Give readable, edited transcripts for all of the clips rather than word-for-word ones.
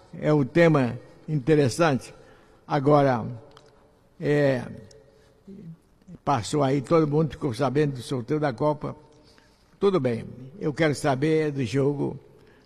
é um tema interessante. Agora, passou aí, todo mundo ficou sabendo do sorteio da Copa. Tudo bem, eu quero saber do jogo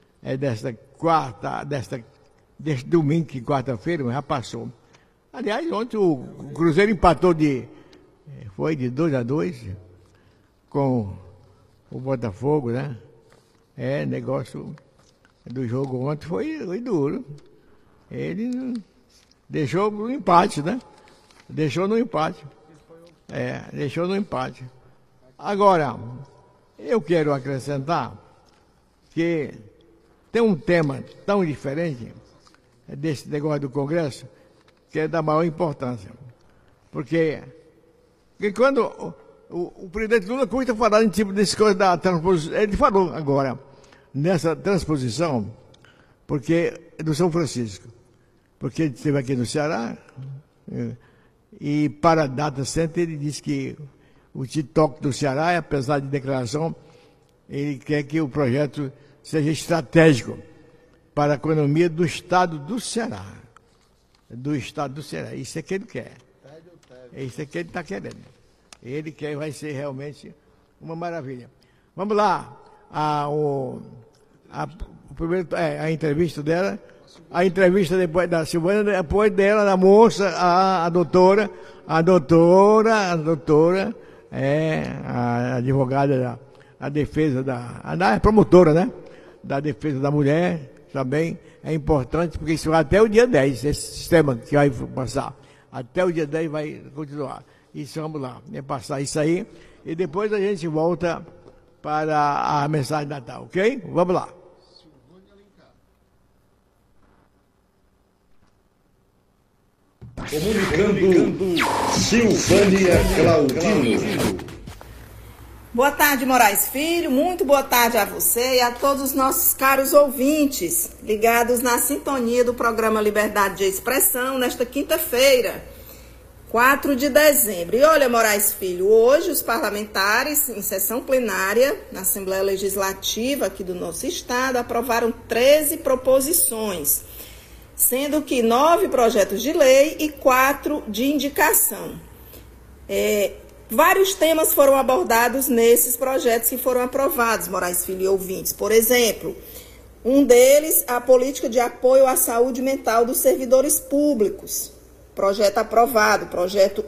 deste domingo, que quarta-feira, mas já passou. Aliás, ontem o Cruzeiro empatou foi de 2-2 com o Botafogo, né? Negócio do jogo ontem foi duro. Ele deixou no empate, né? Deixou no empate. Deixou no empate. Agora, eu quero acrescentar que tem um tema tão diferente desse negócio do Congresso, que é da maior importância. Porque quando o presidente Lula custa falar em tipo desse coisa da transposição, ele falou agora nessa transposição, porque é do São Francisco, porque ele esteve aqui no Ceará, e para a data center ele disse que o TikTok do Ceará, apesar de declaração, ele quer que o projeto seja estratégico para a economia do estado do Ceará. Do estado do Ceará. Isso é que ele quer. Isso é que ele está querendo. Ele quer, vai ser realmente uma maravilha. Vamos lá. A entrevista dela. A entrevista depois da Silvana, depois dela, da moça, a doutora, a advogada da defesa a promotora, né? Da defesa da mulher, também é importante, porque isso vai até o dia 10, esse sistema que vai passar. Até o dia 10 vai continuar. Isso, vamos lá, passar isso aí, e depois a gente volta para a mensagem de Natal, ok? Vamos lá. Comunicando Silvânia Claudino. Boa tarde, Moraes Filho. Muito boa tarde a você e a todos os nossos caros ouvintes ligados na sintonia do programa Liberdade de Expressão nesta quinta-feira, 4 de dezembro. E olha, Moraes Filho, hoje os parlamentares, em sessão plenária, na Assembleia Legislativa aqui do nosso estado, aprovaram 13 proposições, sendo que 9 projetos de lei e 4 de indicação. Vários temas foram abordados nesses projetos que foram aprovados, Moraes Filho e ouvintes. Por exemplo, um deles, a política de apoio à saúde mental dos servidores públicos. Projeto aprovado, projeto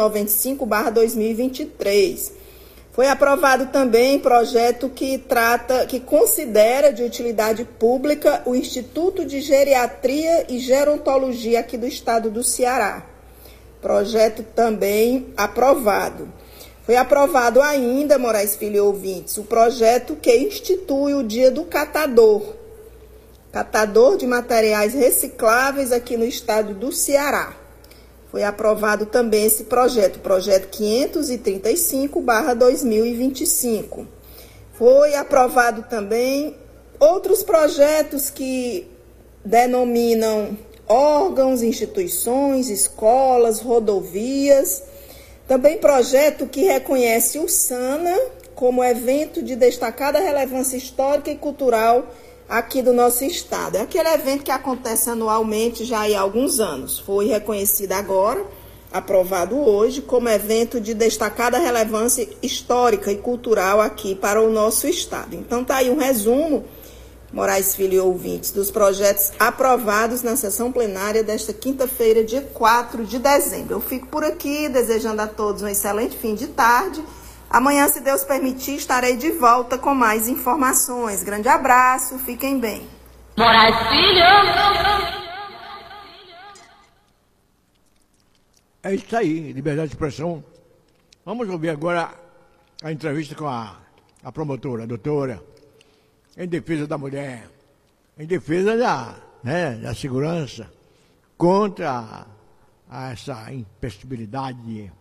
1195/2023. Foi aprovado também projeto que considera de utilidade pública o Instituto de Geriatria e Gerontologia aqui do estado do Ceará. Projeto também aprovado. Foi aprovado ainda, Moraes Filho e ouvintes, o projeto que institui o Dia do Catador de materiais recicláveis aqui no estado do Ceará. Foi aprovado também esse projeto 535/2025. Foi aprovado também outros projetos que denominam órgãos, instituições, escolas, rodovias. Também projeto que reconhece o SANA como evento de destacada relevância histórica e cultural aqui do nosso estado. É aquele evento que acontece anualmente já há alguns anos. Foi reconhecido agora, aprovado hoje, como evento de destacada relevância histórica e cultural aqui para o nosso estado. Então está aí um resumo, Moraes Filho e ouvintes, dos projetos aprovados na sessão plenária desta quinta-feira, dia 4 de dezembro. Eu fico por aqui, desejando a todos um excelente fim de tarde. Amanhã, se Deus permitir, estarei de volta com mais informações. Grande abraço, fiquem bem. Moraes Filho! É isso aí, liberdade de expressão. Vamos ouvir agora a entrevista com a promotora, a doutora, em defesa da mulher, em defesa da segurança, contra essa impossibilidade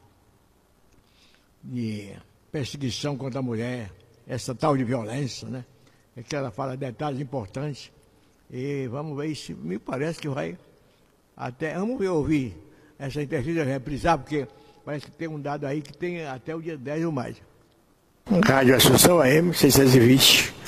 de perseguição contra a mulher, essa tal de violência, né? É que ela fala detalhes importantes. E vamos ver se me parece que vai até. Vamos ouvir essa entrevista reprisar, porque parece que tem um dado aí que tem até o dia 10 ou mais. Rádio Assunção AM 620,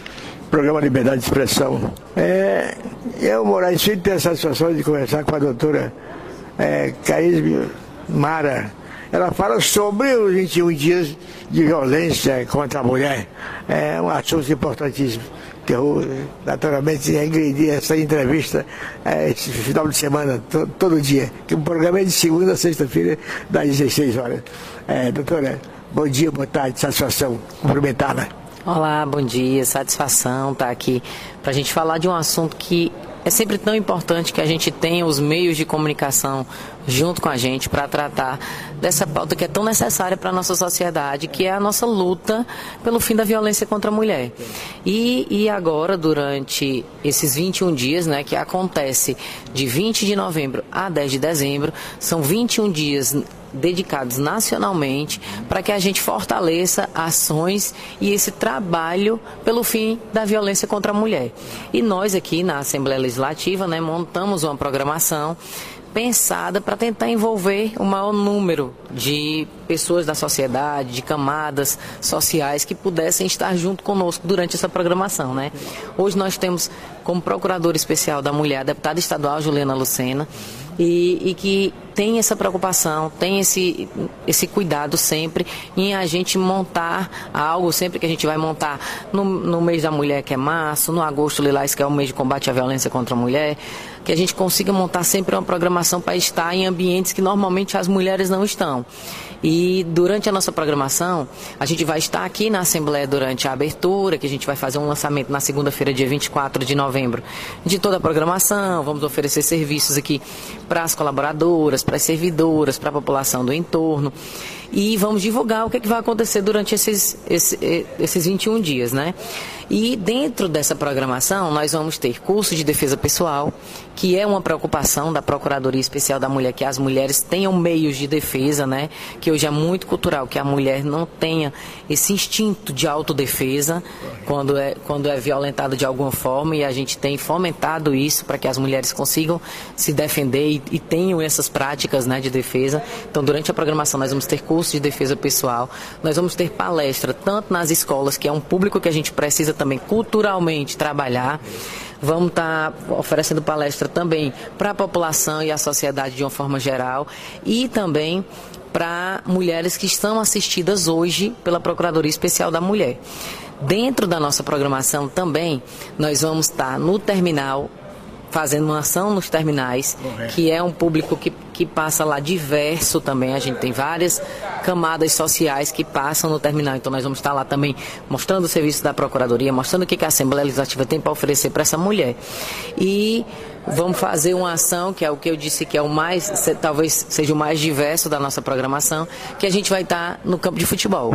programa Liberdade de Expressão. Eu, Moraes Filho, tenho a satisfação de conversar com a doutora Caísme Mara. Ela fala sobre os 21 dias de violência contra a mulher. É um assunto importantíssimo. Que eu, naturalmente, agredi essa entrevista esse final de semana, todo dia. Que o programa é de segunda a sexta-feira, das 16 horas. Doutora, bom dia, boa tarde, satisfação, cumprimentá-la. Olá, bom dia, satisfação estar aqui para a gente falar de um assunto que é sempre tão importante que a gente tenha os meios de comunicação junto com a gente para tratar dessa pauta que é tão necessária para a nossa sociedade, que é a nossa luta pelo fim da violência contra a mulher. E agora, durante esses 21 dias, né, que acontece de 20 de novembro a 10 de dezembro, são 21 dias dedicados nacionalmente para que a gente fortaleça ações e esse trabalho pelo fim da violência contra a mulher. E nós aqui na Assembleia Legislativa, né, montamos uma programação pensada para tentar envolver o maior número de pessoas da sociedade, de camadas sociais que pudessem estar junto conosco durante essa programação, né? Hoje nós temos como procuradora especial da mulher a deputada estadual Juliana Lucena e que tem essa preocupação, tem esse cuidado sempre em a gente montar algo, sempre que a gente vai montar no mês da mulher, que é março, no agosto lilás, que é o mês de combate à violência contra a mulher, que a gente consiga montar sempre uma programação para estar em ambientes que normalmente as mulheres não estão. E durante a nossa programação, a gente vai estar aqui na Assembleia durante a abertura, que a gente vai fazer um lançamento na segunda-feira, dia 24 de novembro, de toda a programação. Vamos oferecer serviços aqui para as colaboradoras, para as servidoras, para a população do entorno. E vamos divulgar o que vai acontecer durante esses 21 dias, né? E dentro dessa programação, nós vamos ter curso de defesa pessoal, que é uma preocupação da Procuradoria Especial da Mulher, que as mulheres tenham meios de defesa, né? Que hoje é muito cultural, que a mulher não tenha esse instinto de autodefesa quando é violentada de alguma forma, e a gente tem fomentado isso para que as mulheres consigam se defender e tenham essas práticas, né, de defesa. Então, durante a programação, nós vamos ter curso de defesa pessoal, nós vamos ter palestra, tanto nas escolas, que é um público que a gente precisa também culturalmente trabalhar. Vamos estar oferecendo palestra também para a população e a sociedade de uma forma geral, e também para mulheres que estão assistidas hoje pela Procuradoria Especial da Mulher. Dentro da nossa programação também, nós vamos estar no terminal, fazendo uma ação nos terminais, que é um público que passa lá diverso também. A gente tem várias camadas sociais que passam no terminal, então nós vamos estar lá também mostrando o serviço da Procuradoria, mostrando o que a Assembleia Legislativa tem para oferecer para essa mulher. E vamos fazer uma ação, que é o que eu disse que é o mais, talvez seja o mais diverso da nossa programação, que a gente vai estar no campo de futebol.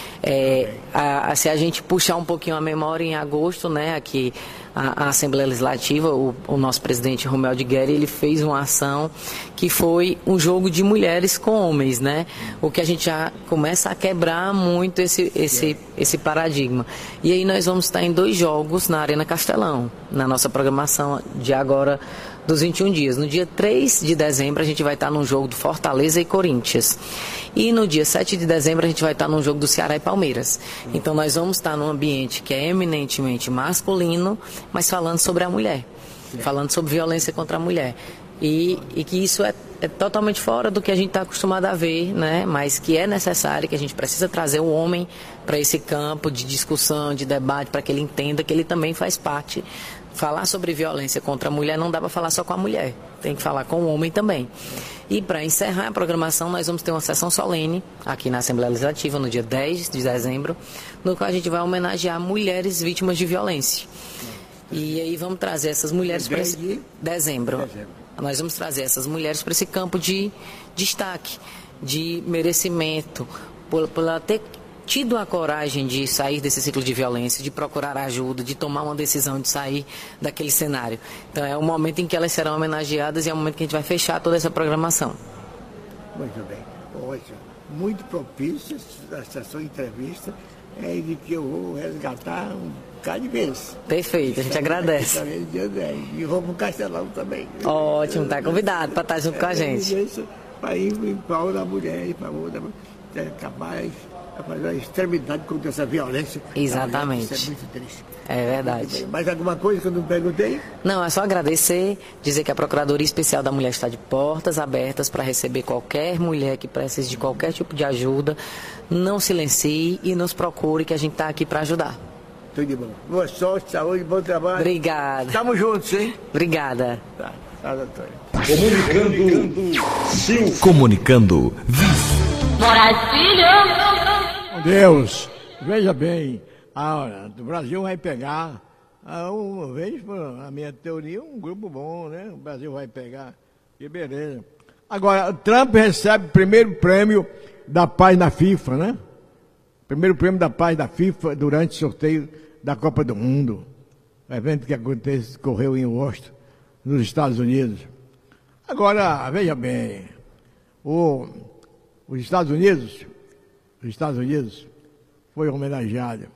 Se a gente puxar um pouquinho a memória, em agosto, né, aqui a Assembleia Legislativa, o nosso presidente Romeu de Guerra, ele fez uma ação que foi um jogo de mulheres com homens, né? O que a gente já começa a quebrar muito esse paradigma. E aí nós vamos estar em 2 jogos na Arena Castelão, na nossa programação de agora dos 21 dias. No dia 3 de dezembro a gente vai estar num jogo do Fortaleza e Corinthians. E no dia 7 de dezembro a gente vai estar num jogo do Ceará e Palmeiras. Então nós vamos estar num ambiente que é eminentemente masculino, mas falando sobre a mulher, falando sobre violência contra a mulher. E que isso é totalmente fora do que a gente está acostumado a ver, né? Mas que é necessário, que a gente precisa trazer o homem para esse campo de discussão, de debate, para que ele entenda que ele também faz parte. Falar sobre violência contra a mulher não dá para falar só com a mulher, tem que falar com o homem também. E para encerrar a programação, nós vamos ter uma sessão solene aqui na Assembleia Legislativa, no dia 10 de dezembro, no qual a gente vai homenagear mulheres vítimas de violência. E aí vamos trazer essas mulheres para esse dezembro. Nós vamos trazer essas mulheres para esse campo de destaque, de merecimento, por ela ter tido a coragem de sair desse ciclo de violência, de procurar ajuda, de tomar uma decisão de sair daquele cenário. Então é o momento em que elas serão homenageadas e é o momento que a gente vai fechar toda essa programação. Muito bem, ótimo. Muito propício essa sua entrevista, de que eu vou resgatar um bocado de vez. Perfeito, a gente agradece. Dia 10. E vou para o Castelão também. Ótimo, está convidado para estar junto com a gente. Para ir em prol da mulher, em favor da mulher, capaz fazer a extremidade contra essa violência. Exatamente. Isso é muito triste. É verdade. Mais alguma coisa que eu não perguntei? Não, é só agradecer, dizer que a Procuradoria Especial da Mulher está de portas abertas para receber qualquer mulher que precise de qualquer tipo de ajuda. Não silencie e nos procure, que a gente está aqui para ajudar. Tudo de bom. Boa sorte, saúde, bom trabalho. Obrigada. Estamos juntos, hein? Obrigada. Tá, doutor. Comunicando. Deus, veja bem, o Brasil vai pegar, vejo a minha teoria, um grupo bom, né? O Brasil vai pegar, que beleza. Agora, Trump recebe o primeiro prêmio da paz na FIFA, né? Primeiro prêmio da paz da FIFA durante o sorteio da Copa do Mundo. O evento que ocorreu em Washington, nos Estados Unidos. Agora, veja bem, os Estados Unidos foi homenageado.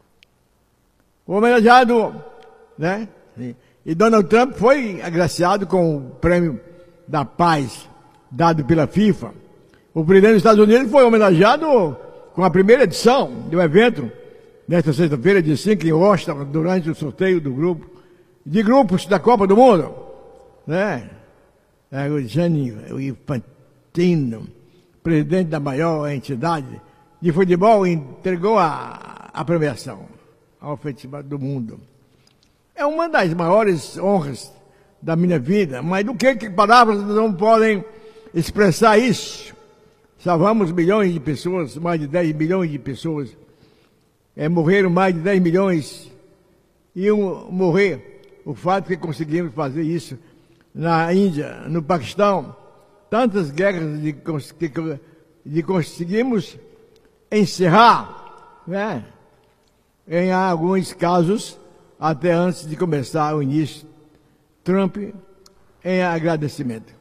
O homenageado, né? E Donald Trump foi agraciado com o prêmio da paz dado pela FIFA. O presidente dos Estados Unidos foi homenageado com a primeira edição do evento, nesta sexta-feira, dia 5, em Washington, durante o sorteio de grupos da Copa do Mundo, né? O Gianni Infantino, presidente da maior entidade de futebol, entregou a premiação ao futebol do mundo. É uma das maiores honras da minha vida, mas do que palavras não podem expressar isso? Salvamos milhões de pessoas, mais de 10 milhões de pessoas. Morreram mais de 10 milhões. Iam morrer. O fato que conseguimos fazer isso na Índia, no Paquistão, tantas guerras de conseguimos encerrar, né? Em alguns casos, até antes de começar o início, Trump em agradecimento.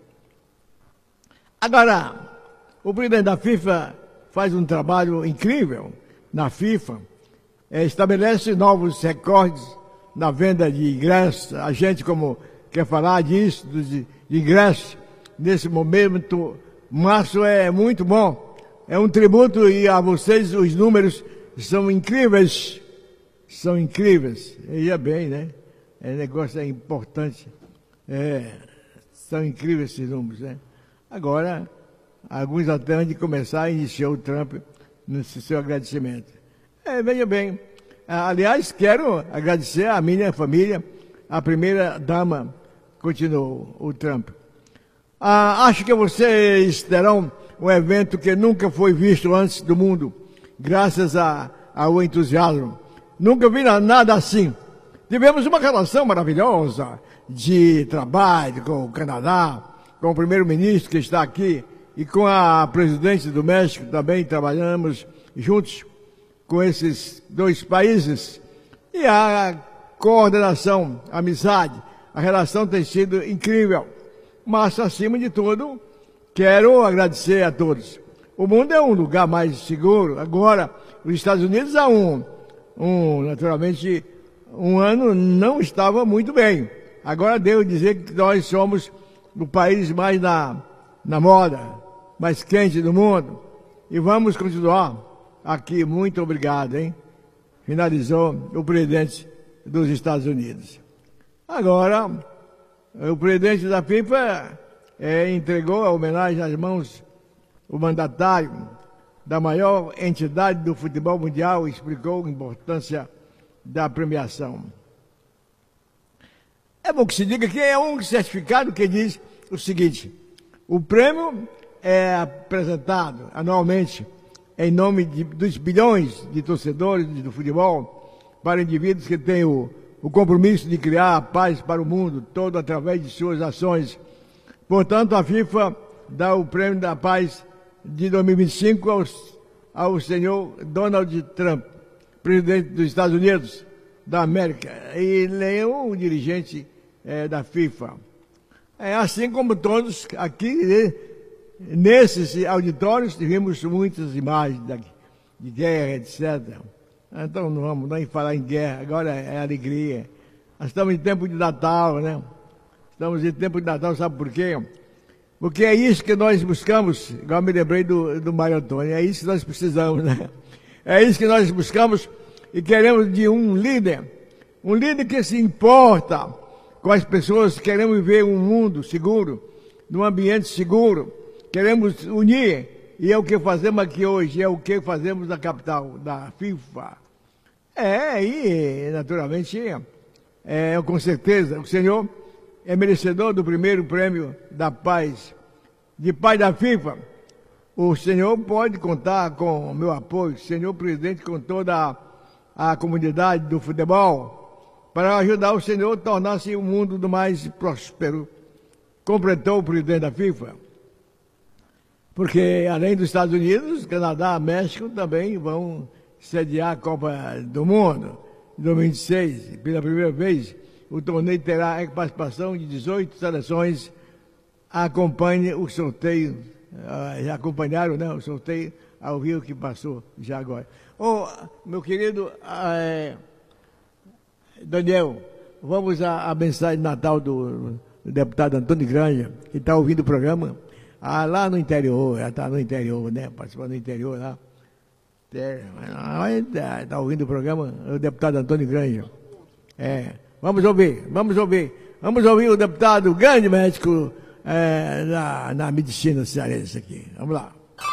Agora, o presidente da FIFA faz um trabalho incrível na FIFA, estabelece novos recordes na venda de ingressos. A gente, como quer falar disso, de ingressos, nesse momento, março é muito bom. É um tributo e a vocês os números são incríveis. São incríveis. Veja bem, né? O negócio é importante. São incríveis esses números, né? Agora, alguns até antes de começar, iniciou o Trump nesse seu agradecimento. Veja bem. Aliás, quero agradecer à minha família, a primeira dama, continuou o Trump. Acho que vocês terão um evento que nunca foi visto antes do mundo, graças ao entusiasmo. Nunca vi nada assim. Tivemos uma relação maravilhosa de trabalho com o Canadá, com o primeiro-ministro que está aqui e com a presidente do México também trabalhamos juntos com esses dois países. E a coordenação, a amizade, a relação tem sido incrível. Mas, acima de tudo, quero agradecer a todos. O mundo é um lugar mais seguro. Agora, os Estados Unidos há naturalmente, um ano não estava muito bem. Agora devo dizer que nós somos o país mais na moda, mais quente do mundo. E vamos continuar aqui. Muito obrigado, hein? Finalizou o presidente dos Estados Unidos. Agora, o presidente da FIFA entregou a homenagem às mãos o mandatário da maior entidade do futebol mundial, explicou a importância da premiação. É bom que se diga que é um certificado que diz o seguinte: o prêmio é apresentado anualmente em nome dos bilhões de torcedores do futebol para indivíduos que têm o compromisso de criar a paz para o mundo todo através de suas ações. Portanto, a FIFA dá o prêmio da paz de 2025 ao senhor Donald Trump, presidente dos Estados Unidos da América, e ele é o dirigente da FIFA. Assim como todos aqui, nesses auditórios, tivemos muitas imagens de guerra, etc. Então não vamos nem falar em guerra, agora é alegria. Nós estamos em tempo de Natal, né? Estamos em tempo de Natal, sabe por quê? Porque é isso que nós buscamos, igual me lembrei do Mário Antônio, é isso que nós precisamos, né? É isso que nós buscamos e queremos de um líder que se importa com as pessoas. Queremos viver um mundo seguro, num ambiente seguro. Queremos unir, e é o que fazemos aqui hoje, é o que fazemos na capital da FIFA. E naturalmente, com certeza, o senhor é merecedor do primeiro prêmio da paz, de paz da FIFA. O senhor pode contar com o meu apoio, senhor presidente, com toda a comunidade do futebol, para ajudar o senhor a tornar-se um mundo do mais próspero, completou o presidente da FIFA. Porque além dos Estados Unidos, Canadá, México também vão sediar a Copa do Mundo em 2026. Pela primeira vez, o torneio terá a participação de 18 seleções. Acompanhe o sorteio. Já acompanharam, né, o sorteio ao vivo que passou já agora. Meu querido Daniel, vamos à mensagem de Natal do deputado Antônio Granja, que está ouvindo o programa lá no interior, já está no interior, né, participando do interior lá. Está ouvindo o programa, o deputado Antônio Granja. Vamos ouvir o deputado, grande médico na medicina cearense aqui. Vamos lá.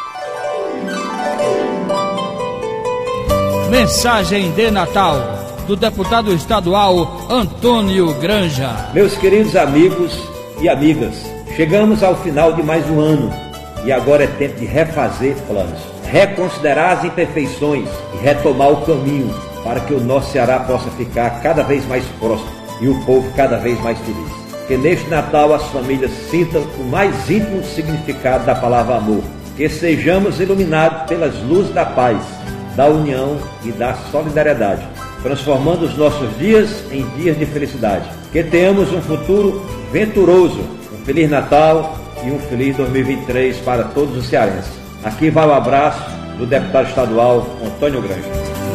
Mensagem de Natal do deputado estadual Antônio Granja. Meus queridos amigos e amigas, chegamos ao final de mais um ano e agora é tempo de refazer planos, reconsiderar as imperfeições e retomar o caminho para que o nosso Ceará possa ficar cada vez mais próspero e o povo cada vez mais feliz. Que neste Natal as famílias sintam o mais íntimo significado da palavra amor. Que sejamos iluminados pelas luzes da paz, da união e da solidariedade, transformando os nossos dias em dias de felicidade. Que tenhamos um futuro venturoso. Um Feliz Natal e um feliz 2023 para todos os cearenses. Aqui vai o abraço do deputado estadual Antônio Granja.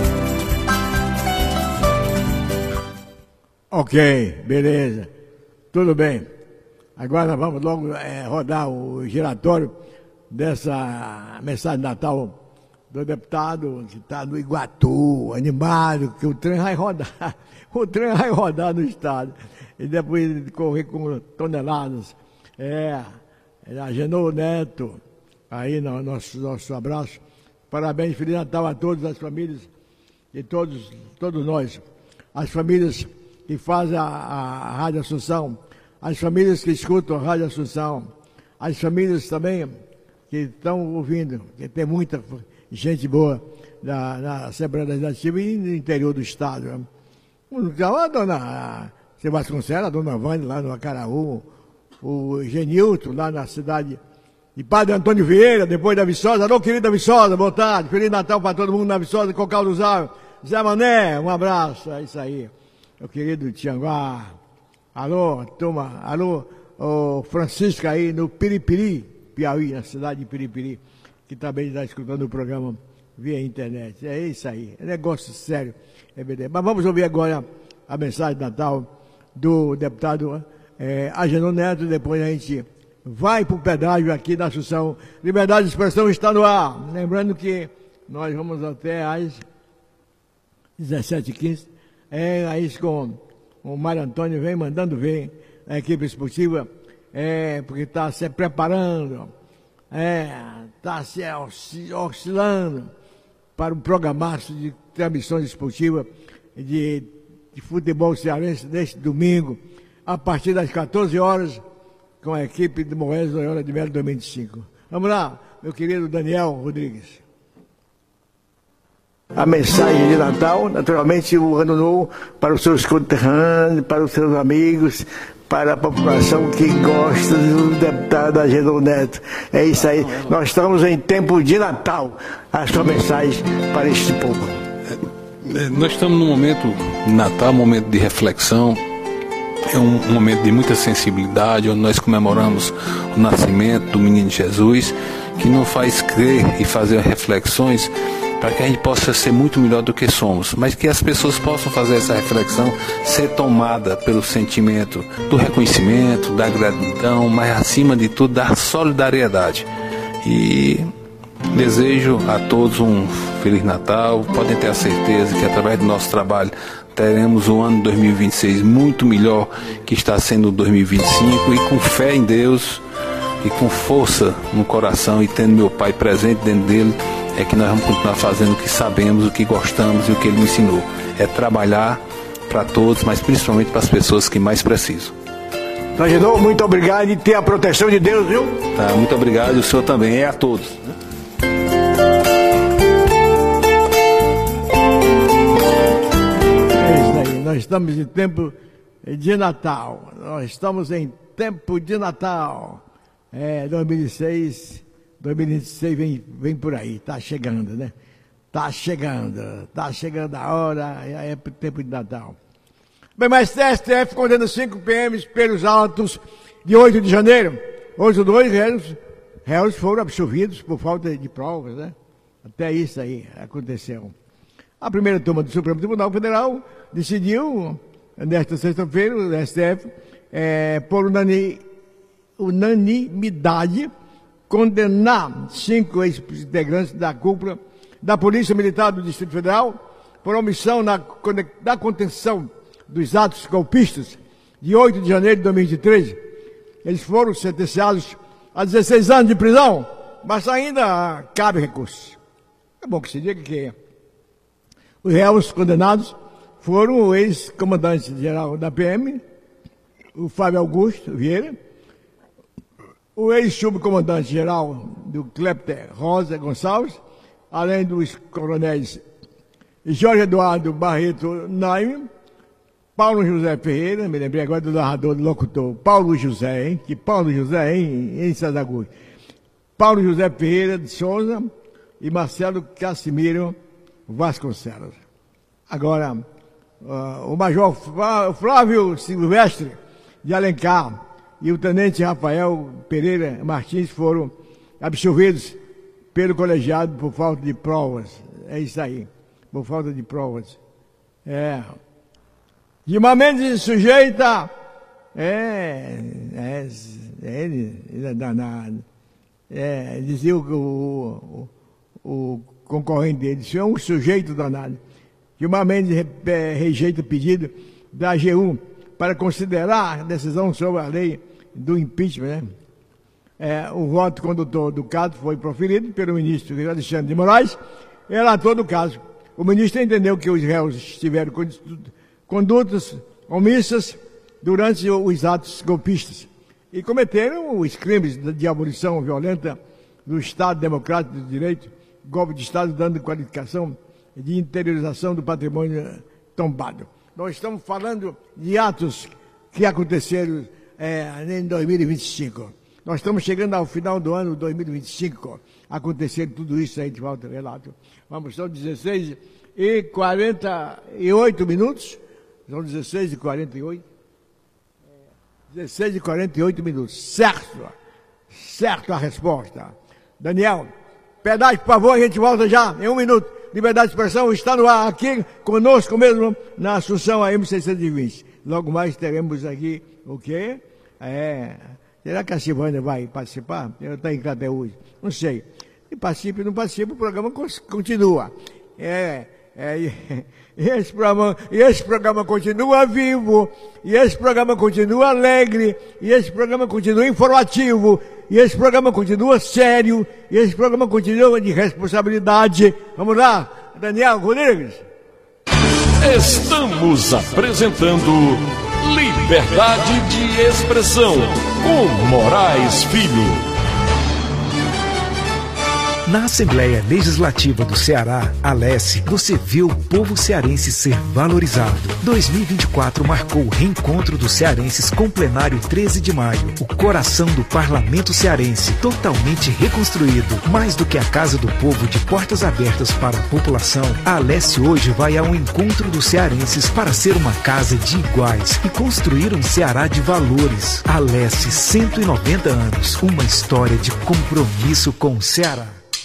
Ok, beleza. Tudo bem. Agora nós vamos logo rodar o giratório dessa mensagem de Natal do deputado que está no Iguatu, animado, que o trem vai rodar. O trem vai rodar no estado. E depois de correr com toneladas. Agenor Neto, aí nosso abraço. Parabéns, Feliz Natal a todas as famílias e todos nós. As famílias que fazem a Rádio Assunção, as famílias que escutam a Rádio Assunção, as famílias também que estão ouvindo, que tem muita gente boa na Assembleia Legislativa e no interior do estado. A dona Vasconcelos, a dona Vânia lá no Acaraú, o Genilton lá na cidade de Padre Antônio Vieira, depois da Viçosa. Alô, querida Viçosa, boa tarde, Feliz Natal para todo mundo na Viçosa, Cocal do Zau, Zé Mané, um abraço, é isso aí. Meu querido Tianguá, alô, turma, alô, o Francisco aí no Piripiri, Piauí, na cidade de Piripiri, que também está escutando o programa via internet. É isso aí, é negócio sério, é verdade. Mas vamos ouvir agora a mensagem de Natal do deputado Agenor Neto, depois a gente vai para o pedágio aqui da Assunção. Liberdade de expressão está no ar. Lembrando que nós vamos até às 17h15. Aí com o Mário Antônio vem mandando ver a equipe esportiva, porque está se preparando, está se oscilando para o programaço de transmissões esportivas de futebol cearense neste domingo, a partir das 14 horas, com a equipe de Moés Loyola de Melo 2025. Vamos lá, meu querido Daniel Rodrigues. A mensagem de Natal, naturalmente, o ano novo para os seus conterrâneos, para os seus amigos, para a população que gosta do deputado Agenor Neto. É isso aí. Nós estamos em tempo de Natal. A sua mensagem para este povo. Nós estamos num momento de Natal, um momento de reflexão. É um momento de muita sensibilidade, onde nós comemoramos o nascimento do menino Jesus, que nos faz crer e fazer reflexões para que a gente possa ser muito melhor do que somos, mas que as pessoas possam fazer essa reflexão, ser tomada pelo sentimento do reconhecimento, da gratidão, mas acima de tudo da solidariedade. E Desejo a todos um Feliz Natal. Podem ter a certeza que através do nosso trabalho teremos um ano 2026 muito melhor que está sendo o 2025, e com fé em Deus e com força no coração e tendo meu Pai presente dentro dele, é que nós vamos continuar fazendo o que sabemos, o que gostamos e o que ele me ensinou. É trabalhar para todos, mas principalmente para as pessoas que mais precisam. Sargento, muito obrigado e tenha a proteção de Deus, viu? Tá, muito obrigado, o senhor também, é a todos. Nós estamos em tempo de Natal. Nós estamos em tempo de Natal. 2026 vem por aí, tá chegando, né? Tá chegando a hora, é tempo de Natal. Bem, mas STF condena 5 PMs pelos autos de 8 de janeiro. Hoje, 2 réus foram absolvidos por falta de provas, né? Até isso aí aconteceu. A primeira turma do Supremo Tribunal Federal decidiu, nesta sexta-feira, o STF, por unanimidade, condenar 5 ex-integrantes da cúpula da Polícia Militar do Distrito Federal por omissão na contenção dos atos golpistas de 8 de janeiro de 2013. Eles foram sentenciados a 16 anos de prisão, mas ainda cabe recurso. É bom que se diga que os réus condenados foram o ex-comandante-geral da PM, o Fábio Augusto Vieira, o ex-subcomandante-geral do CLEPTER, Rosa Gonçalves, além dos coronéis Jorge Eduardo Barreto Naime, Paulo José Ferreira, me lembrei agora do narrador, do locutor, Paulo José, hein? Que Paulo José, em Sadaguí. Paulo José Ferreira de Souza e Marcelo Cassimiro Vasconcelos. Agora, o Major Flávio Silvestre de Alencar e o Tenente Rafael Pereira Martins foram absolvidos pelo colegiado por falta de provas. É isso aí, por falta de provas. Gilmar Mendes sujeita. Ele é danado. Dizia o concorrente dele, isso é um sujeito danado. Gilmar Mendes rejeita o pedido da AGU para considerar a decisão sobre a lei do impeachment, né? O voto condutor do caso foi proferido pelo ministro Alexandre de Moraes, relator do caso. O ministro entendeu que os réus tiveram condutas omissas durante os atos golpistas e cometeram os crimes de abolição violenta do Estado Democrático de Direito, golpe de Estado, dando qualificação de interiorização do patrimônio tombado. Nós estamos falando de atos que aconteceram em 2025. Nós estamos chegando ao final do ano 2025. Acontecendo tudo isso aí, de volta ao relato. Vamos, são 16h48 minutos. São 16h48. 16h48 minutos. Certo a resposta. Daniel, pedaço, por favor, a gente volta já em 1 minuto. Liberdade de expressão está no ar aqui conosco mesmo na Assunção AM 620. Logo mais teremos aqui o quê? Será que a Silvânia vai participar? Ela está em Crateús. Não sei. E participe, não participe, o programa continua. E esse programa continua vivo, e esse programa continua alegre, e esse programa continua informativo, e esse programa continua sério, e esse programa continua de responsabilidade. Vamos lá, Daniel Rodrigues. Estamos apresentando Liberdade de Expressão com Moraes Filho. Na Assembleia Legislativa do Ceará, Alesse, você viu o povo cearense ser valorizado. 2024 marcou o reencontro dos cearenses com o plenário 13 de maio. O coração do parlamento cearense, totalmente reconstruído. Mais do que a Casa do Povo de portas abertas para a população, a Alesse hoje vai ao encontro dos cearenses para ser uma casa de iguais e construir um Ceará de valores. Alesse, 190 anos, uma história de compromisso com o Ceará.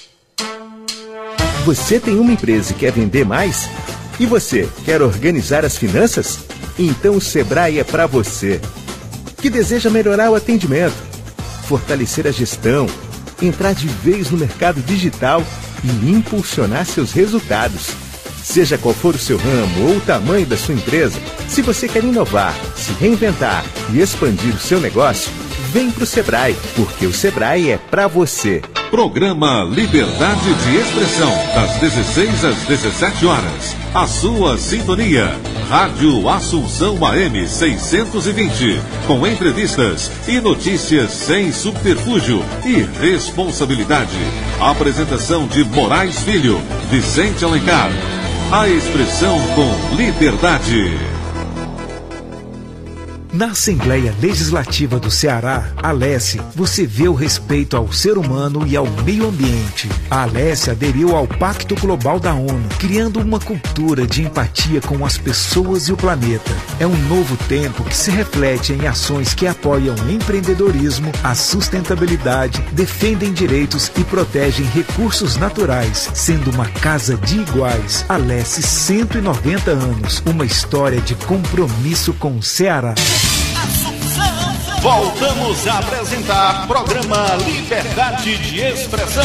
Você tem uma empresa e quer vender mais? E você quer organizar as finanças? Então o Sebrae é para você. Que deseja melhorar o atendimento, fortalecer a gestão, entrar de vez no mercado digital e impulsionar seus resultados. Seja qual for o seu ramo ou o tamanho da sua empresa, se você quer inovar, se reinventar e expandir o seu negócio, vem pro Sebrae, porque o Sebrae é pra você. Programa Liberdade de Expressão, das 16 às 17 horas. A sua sintonia. Rádio Assunção AM 620. Com entrevistas e notícias sem subterfúgio e responsabilidade. Apresentação de Moraes Filho, Vicente Alencar. A expressão com liberdade. Na Assembleia Legislativa do Ceará, Alesse, você vê o respeito ao ser humano e ao meio ambiente. A Alesse aderiu ao Pacto Global da ONU, criando uma cultura de empatia com as pessoas e o planeta. É um novo tempo que se reflete em ações que apoiam o empreendedorismo, a sustentabilidade, defendem direitos e protegem recursos naturais, sendo uma casa de iguais. Alesse, 190 anos, uma história de compromisso com o Ceará. Voltamos a apresentar programa Liberdade de Expressão.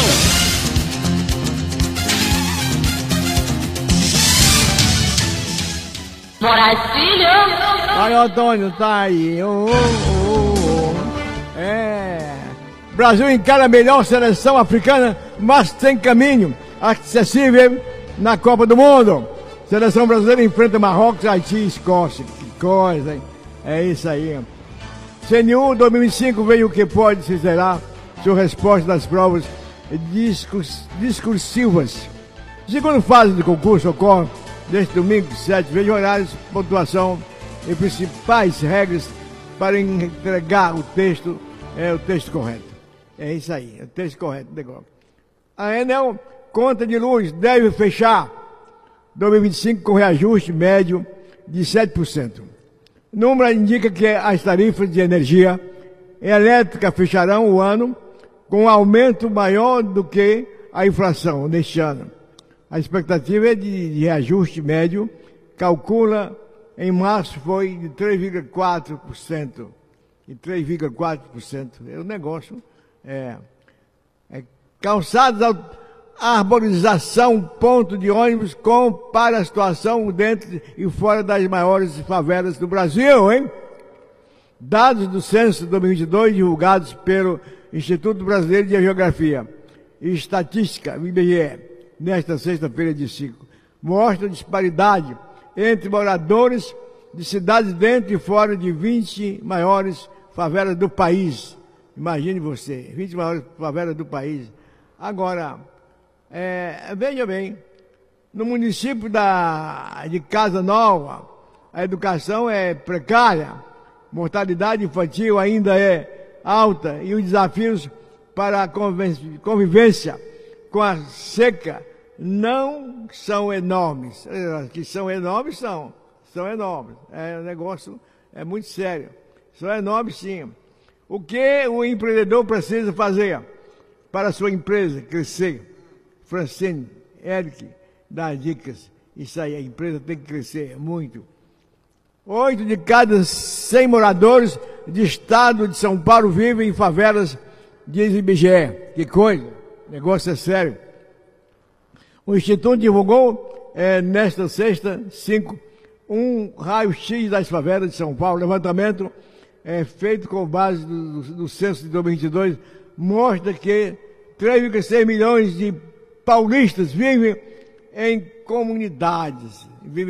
Moraes Filho! Aí, Antônio, tá aí. Brasil encara a melhor seleção africana, mas tem caminho acessível na Copa do Mundo. Seleção brasileira enfrenta Marrocos, Haiti e Escócia. Que coisa, hein? É isso aí. CNU 2005 veio o que pode se zerar sua resposta das provas discursivas. Segunda fase do concurso ocorre neste domingo, 7. Veja horários, pontuação e principais regras para entregar o texto correto. É isso aí, é o texto correto do negócio. A Enel, conta de luz, deve fechar 2025 com reajuste médio de 7%. O número indica que as tarifas de energia elétrica fecharão o ano com um aumento maior do que a inflação neste ano. A expectativa é de reajuste médio, calcula em março foi de 3,4%. E 3,4%. O negócio é calçados, arborização, ponto de ônibus compara a situação dentro e fora das maiores favelas do Brasil, hein? Dados do Censo 2022 divulgados pelo Instituto Brasileiro de Geografia e Estatística, IBGE, nesta sexta-feira de 5, mostram disparidade entre moradores de cidades dentro e fora de 20 maiores favelas do país. Imagine você, 20 maiores favelas do país. Agora, veja bem, no município de Casa Nova, a educação é precária, mortalidade infantil ainda é alta e os desafios para a convivência com a seca não são enormes. Que são enormes, são enormes. O negócio é muito sério. São enormes, sim. O que o empreendedor precisa fazer para a sua empresa crescer? Francine, Eric, dá dicas. Isso aí, a empresa tem que crescer muito. 8 de cada 100 moradores do estado de São Paulo vivem em favelas, diz o IBGE. Que coisa, o negócio é sério. O Instituto divulgou, nesta sexta, 5, um raio-x das favelas de São Paulo. O levantamento feito com base do censo de 2022 mostra que 3,6 milhões de paulistas vivem em comunidades.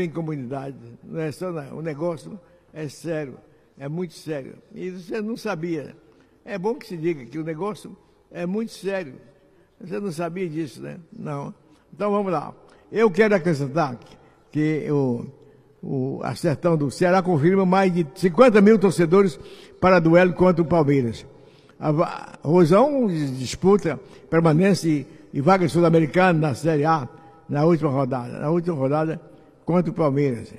Não é só não. O negócio é sério, é muito sério. E você não sabia. É bom que se diga que o negócio é muito sério. Você não sabia disso, né? Não. Então vamos lá. Eu quero acrescentar que a Sertão do Ceará confirma mais de 50 mil torcedores para duelo contra o Palmeiras. A Rosão disputa permanência e vaga sul-americana na Série A na última rodada contra o Palmeiras.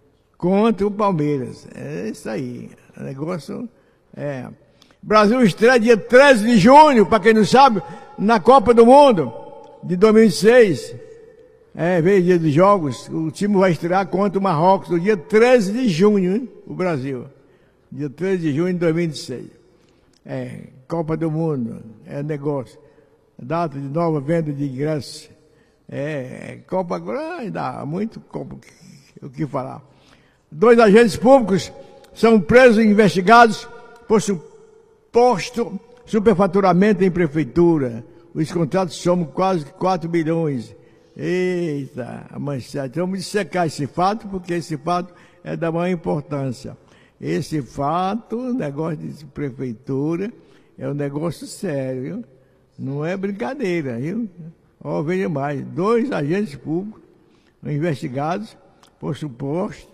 É isso aí. O negócio é... Brasil estreia dia 13 de junho, para quem não sabe, na Copa do Mundo de 2006. Veio dia dos jogos, o time vai estrear contra o Marrocos no dia 13 de junho, hein? O Brasil. Dia 13 de junho de 2006. Copa do Mundo, negócio. data de nova venda de ingressos. Copa grande, dá muito o que falar. 2 agentes públicos são presos e investigados por suposto superfaturamento em prefeitura. Os contratos somam quase 4 bilhões. Eita, manchete. Vamos dissecar esse fato, porque esse fato é da maior importância. Esse fato, negócio de prefeitura, é um negócio sério, viu? Não é brincadeira, viu? Veja mais, 2 agentes públicos investigados por suposto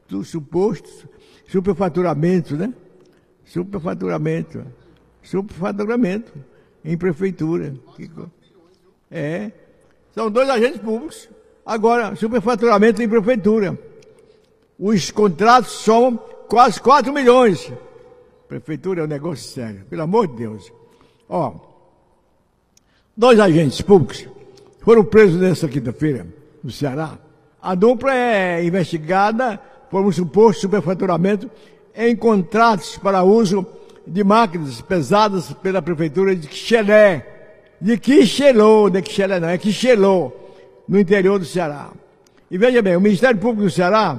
superfaturamento, né? Superfaturamento em prefeitura. São 2 agentes públicos. Agora, superfaturamento em prefeitura. Os contratos somam quase 4 milhões. Prefeitura é um negócio sério, pelo amor de Deus. 2 agentes públicos foram presos nesta quinta-feira, no Ceará. A dupla é investigada por um suposto superfaturamento em contratos para uso de máquinas pesadas pela prefeitura de Quixelé. Não é Quixelô, no interior do Ceará. E veja bem, o Ministério Público do Ceará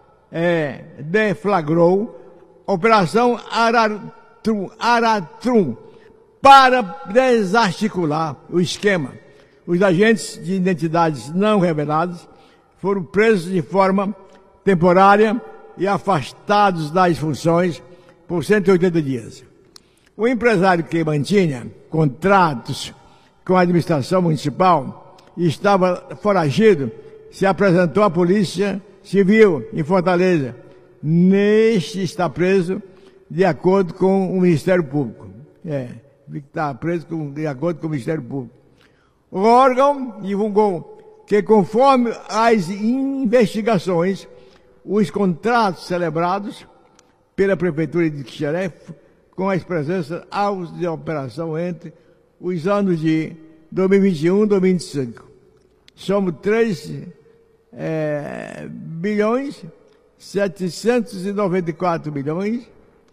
deflagrou Operação Aratrum para desarticular o esquema. Os agentes de identidades não reveladas foram presos de forma temporária e afastados das funções por 180 dias. O empresário que mantinha contratos com a administração municipal e estava foragido se apresentou à Polícia Civil em Fortaleza. Neste está preso de acordo com o Ministério Público. Está preso de acordo com o Ministério Público. O órgão divulgou que, conforme as investigações, os contratos celebrados pela Prefeitura de Quixelé com as presenças alvos de operação entre os anos de 2021 e 2025. Somos 3 bilhões 794 milhões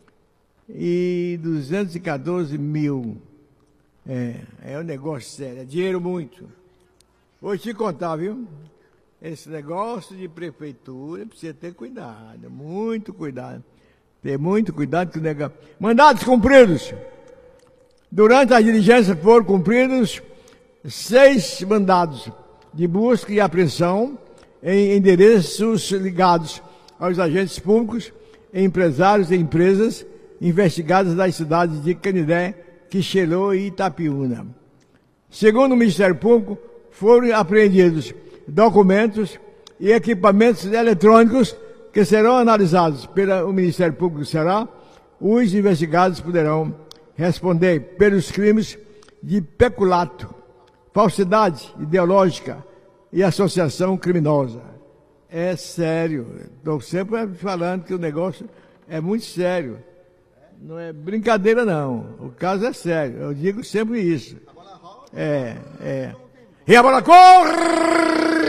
e 214 mil. É um negócio sério, é dinheiro muito. Vou te contar, viu? Esse negócio de prefeitura precisa ter cuidado, muito cuidado. Ter muito cuidado com o negócio. Mandados cumpridos. Durante a diligência foram cumpridos 6 mandados de busca e apreensão em endereços ligados aos agentes públicos, empresários e empresas investigadas das cidades de Canindé, Quixelô e Itapiúna. Segundo o Ministério Público, foram apreendidos documentos e equipamentos eletrônicos que serão analisados pelo Ministério Público do Ceará. Os investigados poderão responder pelos crimes de peculato, falsidade ideológica e associação criminosa. É sério. Estou sempre falando que o negócio é muito sério. Não é brincadeira, não. O caso é sério. Eu digo sempre isso. E a bola corre!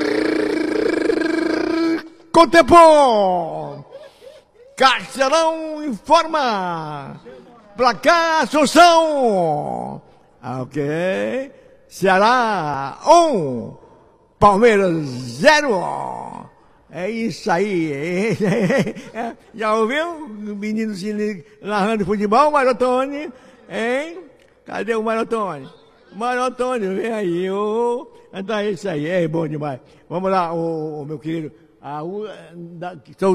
Com tempo! Castelão informa! Placar Assunção! Ok. Ceará 1, Palmeiras 0. É isso aí. Já ouviu? O menino narrando futebol, Marotone, hein? Cadê o Marotone? Marotone, vem aí. Então é isso aí, é bom demais. Vamos lá, meu querido. São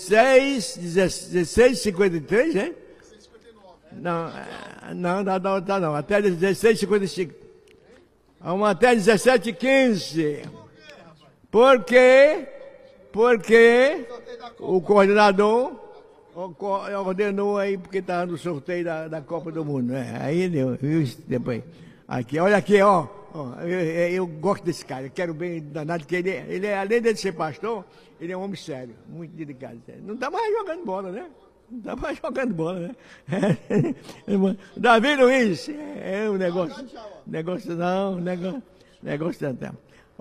16h53, hein? Não, não. Até 16h55. Vamos até 17h15. Por quê? Porque o coordenador ordenou aí, porque estava no sorteio da Copa do Mundo. Aí deu, viu? Depois. Aqui, olha aqui, ó. Eu gosto desse cara, eu quero bem danado, que ele é, além de ser pastor, ele é um homem sério, muito delicado. Sério. Não está mais jogando bola, né? Não está mais jogando bola, né? Davi Luiz, é um negócio. Negócio tanto.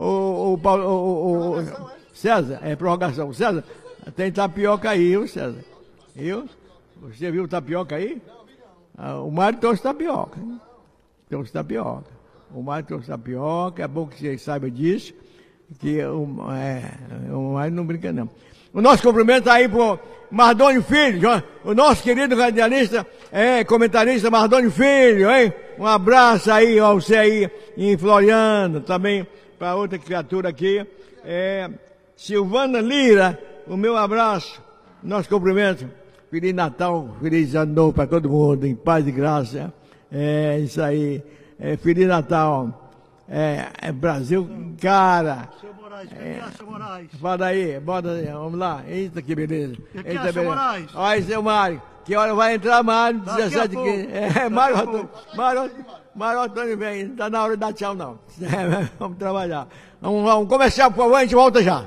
César, prorrogação. César, tem tapioca aí, viu, César? Viu? Você viu tapioca aí? O Mário trouxe tapioca. O Mário trouxe tapioca, é bom que você saiba disso, que o Mário não brinca não. O nosso cumprimento aí pro Mardônio Filho, o nosso querido radialista, comentarista Mardônio Filho, hein? Um abraço aí a você aí em Floriano, também para outra criatura aqui, Silvana Lira, o meu abraço, nosso cumprimento, Feliz Natal, Feliz Ano Novo para todo mundo, em paz e graça, isso aí, Feliz Natal, Brasil, cara. Seu Moraes. Fala aí, bota aí, vamos lá. Eita, que beleza. Eita, seu Moraes. Olha, seu Mário. Que hora vai entrar, Mário? 17 Mário Antônio vem. Não tá na hora de dar tchau, não. Vamos trabalhar. Vamos começar, por favor, a gente volta já.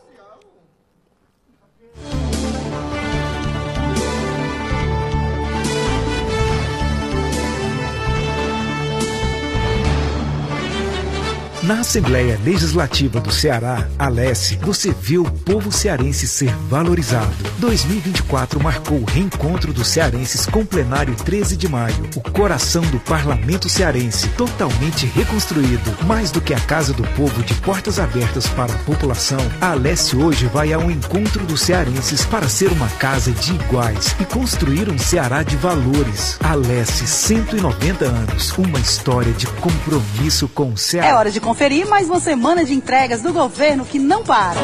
Na Assembleia Legislativa do Ceará, Alesse, você vê o povo cearense ser valorizado. 2024 marcou o reencontro dos cearenses com o plenário 13 de maio. O coração do parlamento cearense, totalmente reconstruído. Mais do que a casa do povo de portas abertas para a população, a Alesse hoje vai ao encontro dos cearenses para ser uma casa de iguais e construir um Ceará de valores. Alesse, 190 anos, uma história de compromisso com o Ceará. É hora de conferir mais uma semana de entregas do governo que não para.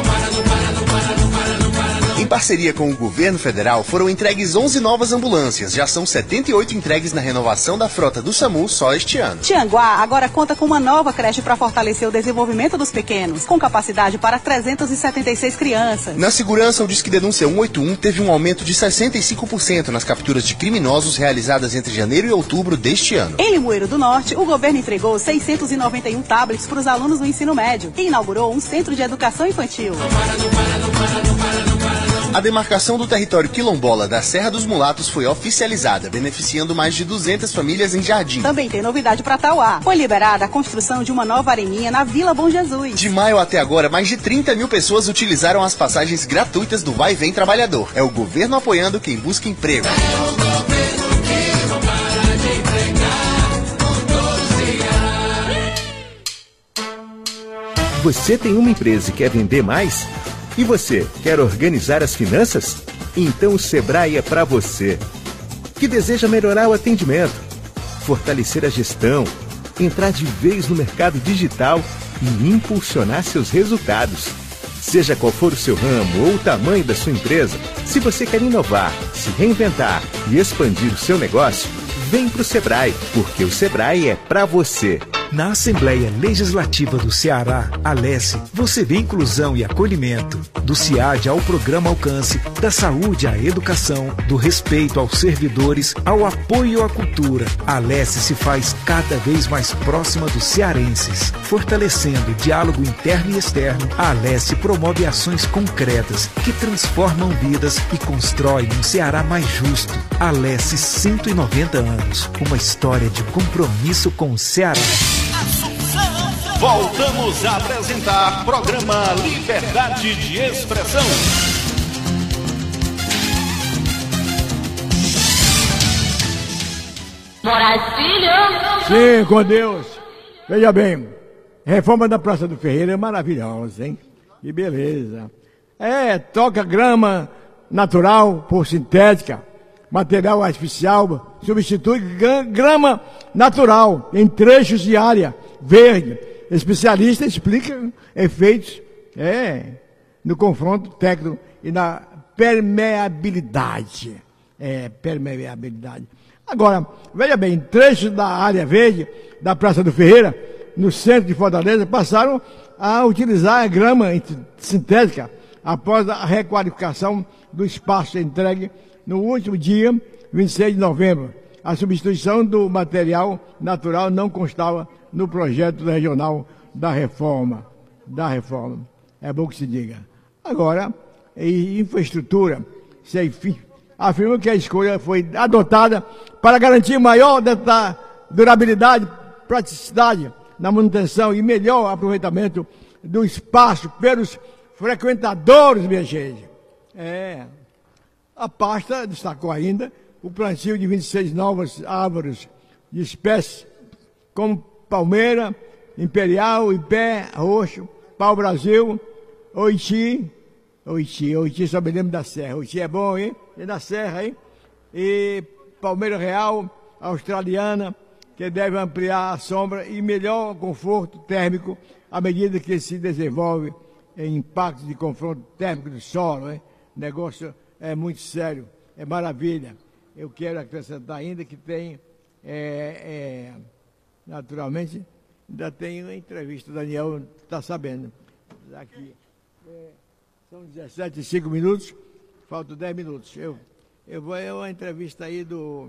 Em parceria com o governo federal, foram entregues 11 novas ambulâncias. Já são 78 entregues na renovação da frota do SAMU só este ano. Tianguá agora conta com uma nova creche para fortalecer o desenvolvimento dos pequenos, com capacidade para 376 crianças. Na segurança, o Disque Denúncia 181 teve um aumento de 65% nas capturas de criminosos realizadas entre janeiro e outubro deste ano. Em Limoeiro do Norte, o governo entregou 691 tablets para os alunos do ensino médio e inaugurou um centro de educação infantil. A demarcação do território quilombola da Serra dos Mulatos foi oficializada, beneficiando mais de 200 famílias em Jardim. Também tem novidade para Tauá. Foi liberada a construção de uma nova areninha na Vila Bom Jesus. De maio até agora, mais de 30 mil pessoas utilizaram as passagens gratuitas do Vai e Vem Trabalhador. É o governo apoiando quem busca emprego. Você tem uma empresa e quer vender mais? E você, quer organizar as finanças? Então o Sebrae é para você. Que deseja melhorar o atendimento, fortalecer a gestão, entrar de vez no mercado digital e impulsionar seus resultados. Seja qual for o seu ramo ou o tamanho da sua empresa, se você quer inovar, se reinventar e expandir o seu negócio, vem para o Sebrae, porque o Sebrae é para você. Na Assembleia Legislativa do Ceará, Alesse, você vê inclusão e acolhimento. Do CIAD ao Programa Alcance, da saúde à educação, do respeito aos servidores ao apoio à cultura. A Alesse se faz cada vez mais próxima dos cearenses. Fortalecendo o diálogo interno e externo, a Alesse promove ações concretas que transformam vidas e constroem um Ceará mais justo. Alesse, 190 anos, uma história de compromisso com o Ceará. Voltamos a apresentar programa Liberdade de Expressão. Moraes Filho! Sim, com Deus. Veja bem, reforma da Praça do Ferreira é maravilhosa, hein? Que beleza. Troca grama natural por sintética, material artificial, substitui grama natural em trechos de área verde. Especialista explica efeitos no confronto técnico e na permeabilidade. Permeabilidade. Agora, veja bem, trechos da área verde da Praça do Ferreira, no centro de Fortaleza, passaram a utilizar a grama sintética após a requalificação do espaço entregue no último dia 26 de novembro. A substituição do material natural não constava no projeto regional da reforma. É bom que se diga. Agora, em infraestrutura, afirma que a escolha foi adotada para garantir maior durabilidade, praticidade na manutenção e melhor aproveitamento do espaço pelos frequentadores, minha gente. A pasta destacou ainda o plantio de 26 novas árvores de espécies como Palmeira, Imperial, Ipé, Roxo, Pau Brasil, Oiti, só me lembro da Serra. Oiti é bom, hein? É da Serra, hein? E Palmeira Real, Australiana, que deve ampliar a sombra e melhor conforto térmico à medida que se desenvolve em impactos de confronto térmico do solo, hein? O negócio é muito sério, é maravilha. Eu quero acrescentar ainda que tem, naturalmente, ainda tem uma entrevista, o Daniel está sabendo. Aqui, são 17:05 minutos, faltam 10 minutos. Eu vou uma entrevista aí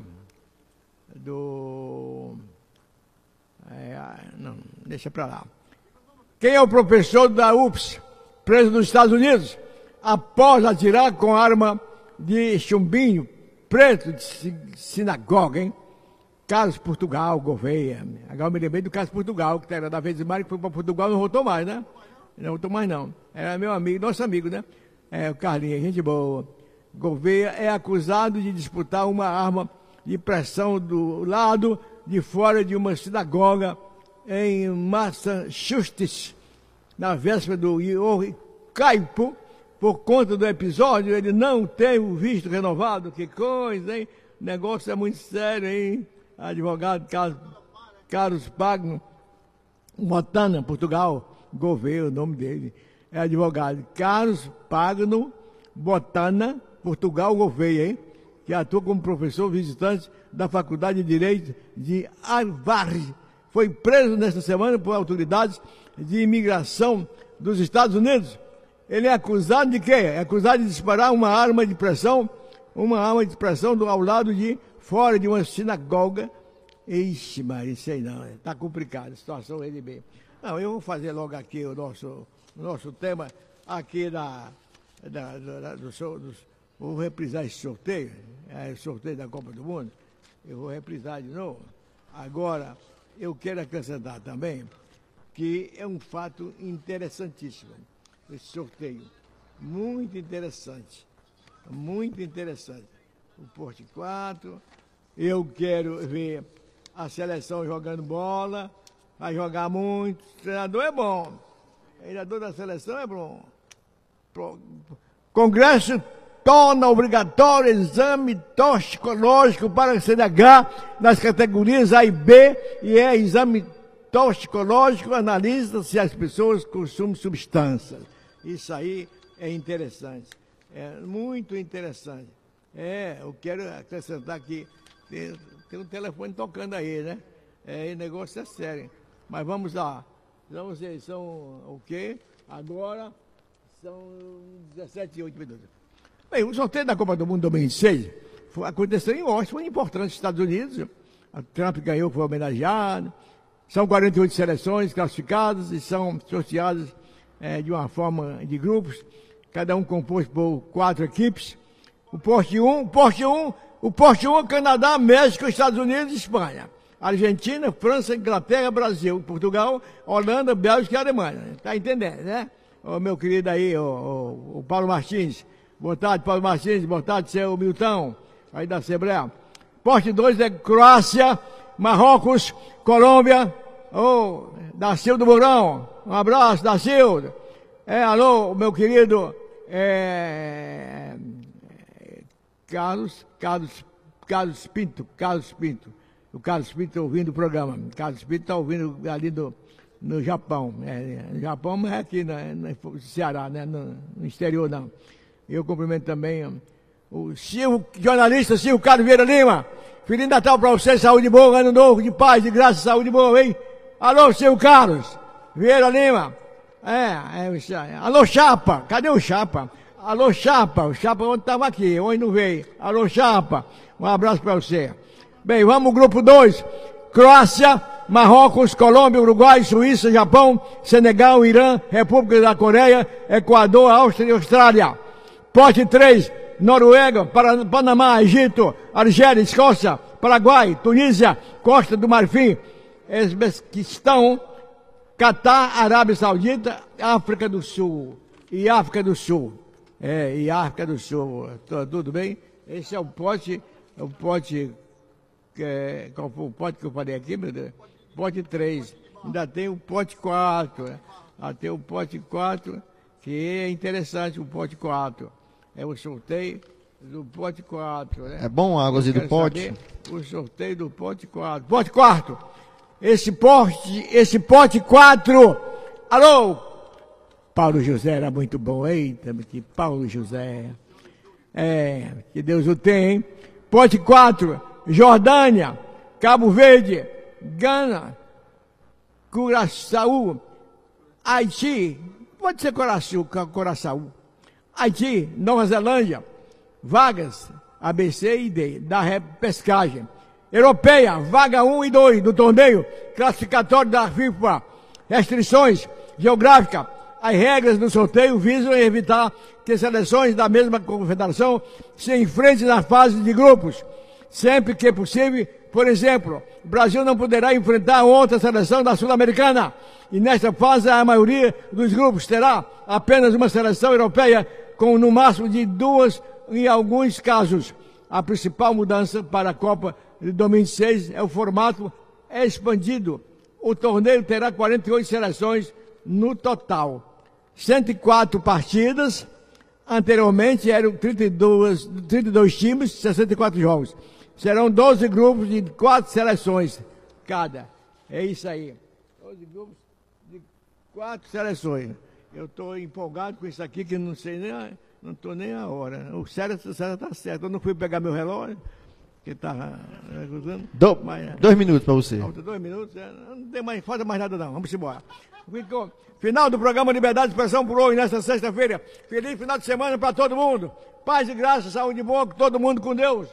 não, deixa para lá. Quem é o professor da UPS, preso nos Estados Unidos, após atirar com arma de chumbinho preto de sinagoga, hein? Carlos Portugal, Gouveia. Agora eu me lembrei do Carlos Portugal, que era da vez de Mário, que foi para Portugal e não voltou mais, né? Não voltou mais, não. Era meu amigo, nosso amigo, né? O Carlinhos, gente boa. Gouveia é acusado de disputar uma arma de pressão do lado de fora de uma sinagoga em Massachusetts, na véspera do Yom Kippur. Por conta do episódio, ele não tem o visto renovado. Que coisa, hein? O negócio é muito sério, hein? Advogado Carlos Pagno, Botana, Portugal, Gouveia, o nome dele. É advogado Carlos Pagno, Botana, Portugal, Gouveia, hein? Que atua como professor visitante da Faculdade de Direito de Harvard. Foi preso nesta semana por autoridades de imigração dos Estados Unidos. Ele é acusado de quê? É acusado de disparar uma arma de pressão ao lado de fora de uma sinagoga. Ixi, mas isso aí não, está complicado a situação dele bem. Não, eu vou fazer logo aqui o nosso tema aqui vou reprisar esse sorteio, o sorteio da Copa do Mundo. Eu vou reprisar de novo. Agora, eu quero acrescentar também que é um fato interessantíssimo. Esse sorteio, muito interessante, o Poste 4, eu quero ver a seleção jogando bola, vai jogar muito, o treinador é bom, o treinador da seleção é bom. Congresso torna obrigatório exame toxicológico para CNH nas categorias A e B, e exame toxicológico analisa se as pessoas consumem substâncias. Isso aí é interessante, é muito interessante. Eu quero acrescentar que tem um telefone tocando aí, né? O negócio é sério. Mas vamos lá. Vamos ver, são o quê? Agora são 17:08 minutos. Bem, o sorteio da Copa do Mundo 2006 aconteceu em Washington, foi importante nos Estados Unidos. A Trump ganhou, foi homenageado. São 48 seleções classificadas e são sorteadas de uma forma de grupos, cada um composto por 4 equipes. O poste 1, Canadá, México, Estados Unidos e Espanha. Argentina, França, Inglaterra, Brasil, Portugal, Holanda, Bélgica e Alemanha. Tá entendendo, né? O meu querido aí, o Paulo Martins. Boa tarde, Paulo Martins. Boa tarde, seu Milton, aí da Assembleia. Poste 2 é Croácia, Marrocos, Colômbia, Dacildo Mourão. Um abraço, Dacildo. Alô, meu querido Carlos Pinto. O Carlos Pinto está ouvindo o programa. O Carlos Pinto está ouvindo ali no Japão. No Japão, mas é aqui no Ceará, né? No exterior, não. Eu cumprimento também o jornalista Silvio Carlos Vieira Lima. Feliz Natal para você, saúde boa, ano novo, de paz, de graça, saúde boa, hein? Alô, Silvio Carlos Vieira Lima. Alô, Chapa. Cadê o Chapa? Alô, Chapa. O Chapa ontem estava aqui, hoje não veio. Alô, Chapa. Um abraço para você. Bem, vamos ao grupo 2. Croácia, Marrocos, Colômbia, Uruguai, Suíça, Japão, Senegal, Irã, República da Coreia, Equador, Áustria e Austrália. Pote 3, Noruega, Panamá, Egito, Argélia, Escócia, Paraguai, Tunísia, Costa do Marfim, Uzbequistão, Catar, Arábia Saudita, África do Sul. E África do Sul. E África do Sul. Tudo bem? Esse é o pote qual foi o pote que eu falei aqui, meu Deus? pote 3. Ainda tem o pote 4. Né? Tem o pote 4, que é interessante, o pote 4. É o sorteio do pote 4. Né? É bom a águas do pote? O sorteio do pote 4. Pote 4! Esse pote 4! Alô! Paulo José era muito bom. Eita, que Paulo José. Que Deus o tenha, hein? Pote 4, Jordânia, Cabo Verde, Gana, Curaçao, Haiti, pode ser Curaçao, Haiti, Nova Zelândia, vagas ABC e D, da repescagem. Europeia, vaga 1 e 2 do torneio classificatório da FIFA. Restrições geográficas. As regras do sorteio visam evitar que seleções da mesma confederação se enfrentem na fase de grupos. Sempre que possível, por exemplo, o Brasil não poderá enfrentar outra seleção da Sul-Americana. E nesta fase, a maioria dos grupos terá apenas uma seleção europeia, com no máximo de 2 em alguns casos. A principal mudança para a Copa de 2006 é o formato expandido. O torneio terá 48 seleções no total. 104 partidas, anteriormente eram 32 times, 64 jogos. Serão 12 grupos de 4 seleções cada. É isso aí. 12 grupos de 4 seleções. Eu estou empolgado com isso aqui, que não sei nem, não estou nem a hora. O César está certo. Eu não fui pegar meu relógio, que está usando. 2 minutos para você. Falta 2 minutos, não tem mais, falta mais nada não. Vamos embora. Final do programa Liberdade de Expressão por hoje, nesta sexta-feira. Feliz final de semana para todo mundo. Paz e graça, saúde boa, todo mundo com Deus.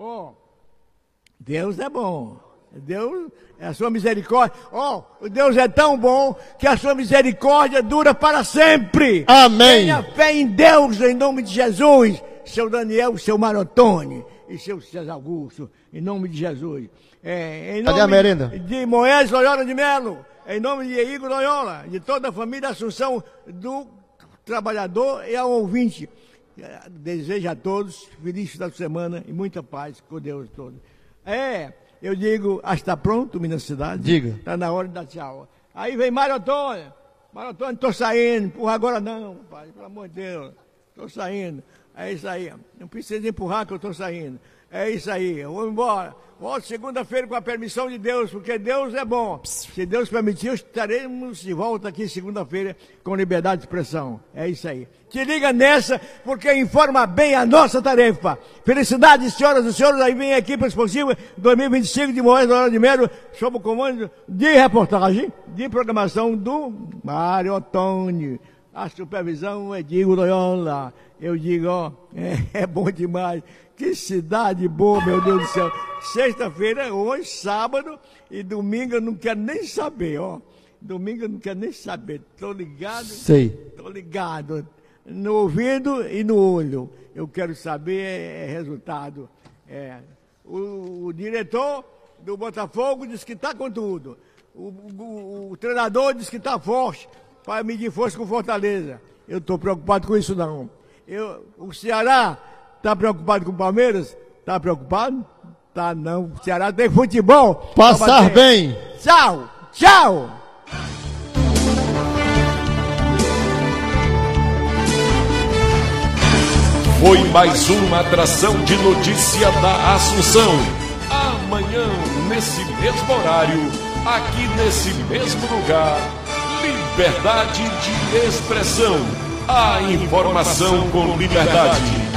Deus é bom. Deus é a sua misericórdia. Deus é tão bom que a sua misericórdia dura para sempre. Amém. Tenha fé em Deus, em nome de Jesus. Seu Daniel, seu Marotone e seu César Augusto, em nome de Jesus. Em Cadê a merenda? De Moés Loyola de Melo, em nome de Igor Loyola, de toda a família Assunção do Trabalhador e ao ouvinte. Desejo a todos feliz final de semana e muita paz com Deus todo. Eu digo, está pronto, Minas Cidade? Diga. Está na hora de dar tchau. Aí vem Mário Antônio. Mário Antônio, estou saindo. Empurra agora não, pai, pelo amor de Deus. Estou saindo. É isso aí. Não precisa empurrar que eu estou saindo. É isso aí. Eu vou embora. Volto segunda-feira com a permissão de Deus, porque Deus é bom. Se Deus permitir, estaremos de volta aqui segunda-feira com liberdade de expressão. É isso aí. Te liga nessa, porque informa bem a nossa tarefa. Felicidades, senhoras e senhores. Aí vem a equipe explosiva 2025 de Moés Loyola de Melo, sob o comando de reportagem, de programação do Mário Antônio. A supervisão é de Igor Loyola. Eu digo, é bom demais. Que cidade boa, meu Deus do céu. Sexta-feira, hoje, sábado e domingo eu não quero nem saber, Domingo eu não quero nem saber. Tô ligado. Sei. Tô ligado. No ouvido e no olho. Eu quero saber resultado. O diretor do Botafogo disse que está com tudo. O treinador disse que está forte para medir força com Fortaleza. Eu estou preocupado com isso não. O Ceará está preocupado com o Palmeiras? Está preocupado? Tá não. O Ceará tem futebol. Passar bem. Tchau. Tchau. Foi mais uma atração de notícia da Assunção. Amanhã, nesse mesmo horário, aqui nesse mesmo lugar, liberdade de expressão. A informação com liberdade.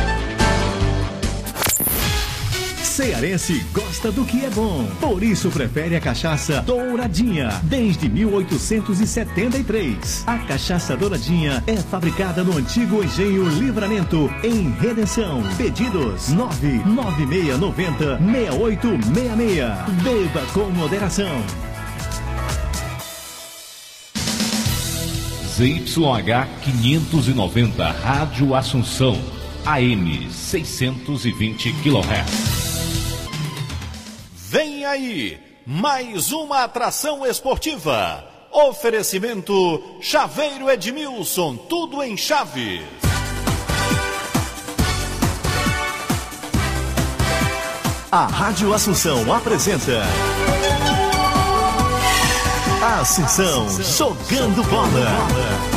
Cearense gosta do que é bom, por isso prefere a cachaça Douradinha, desde 1873. A cachaça Douradinha é fabricada no antigo engenho Livramento, em Redenção. Pedidos 99690-6866. Beba com moderação. ZYH 590, Rádio Assunção, AM 620 kHz. Vem aí, mais uma atração esportiva. Oferecimento Chaveiro Edmilson, tudo em chaves. A Rádio Assunção apresenta Assunção, jogando bola.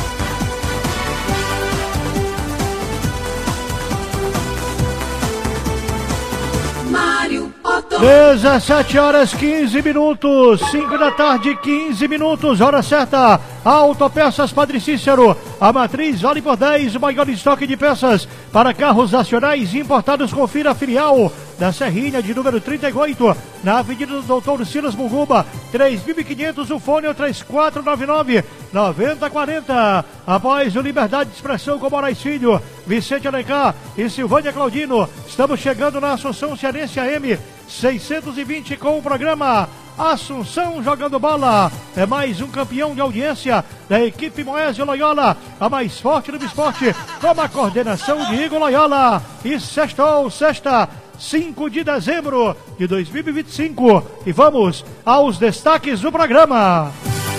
Mário Otto. 17h15, 5 da tarde, 15 minutos, hora certa. Autopeças Padre Cícero, a matriz vale por 10, o maior estoque de peças para carros nacionais importados. Confira a filial da Serrinha de número 38, na Avenida do Doutor Silas Muguba, 3.500, o fone é o 3499-9040. Após o Liberdade de Expressão com Moraes Filho, Vicente Alencar e Silvânia Claudino, estamos chegando na Assunção Cearense AM 620 com o programa Assunção Jogando Bola. É mais um campeão de audiência da equipe Moésio Loyola, a mais forte do esporte, com a coordenação de Igor Loyola. E sexta, 5 de dezembro de 2025. E vamos aos destaques do programa.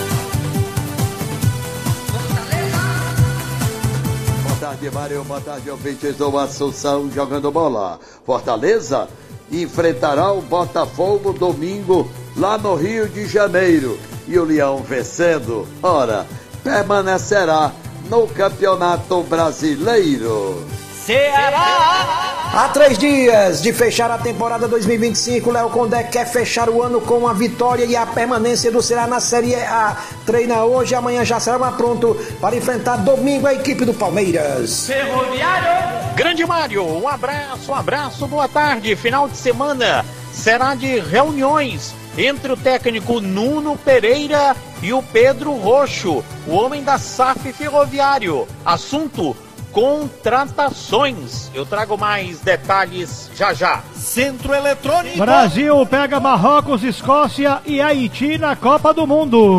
Boa tarde, Mário. Boa tarde, ouvintes do Assunção Jogando Bola. Fortaleza enfrentará o Botafogo domingo lá no Rio de Janeiro. E o Leão vencendo, ora, permanecerá no Campeonato Brasileiro. Ceará! Há 3 dias de fechar a temporada 2025, Léo Condé quer fechar o ano com a vitória e a permanência do Ceará na Série A. Treina hoje e amanhã já será pronto para enfrentar domingo a equipe do Palmeiras. Ferroviário! Grande Mário, um abraço, boa tarde. Final de semana será de reuniões entre o técnico Nuno Pereira e o Pedro Roxo, o homem da SAF Ferroviário. Assunto: contratações. Eu trago mais detalhes já. Centro Eletrônico. Brasil pega Marrocos, Escócia e Haiti na Copa do Mundo.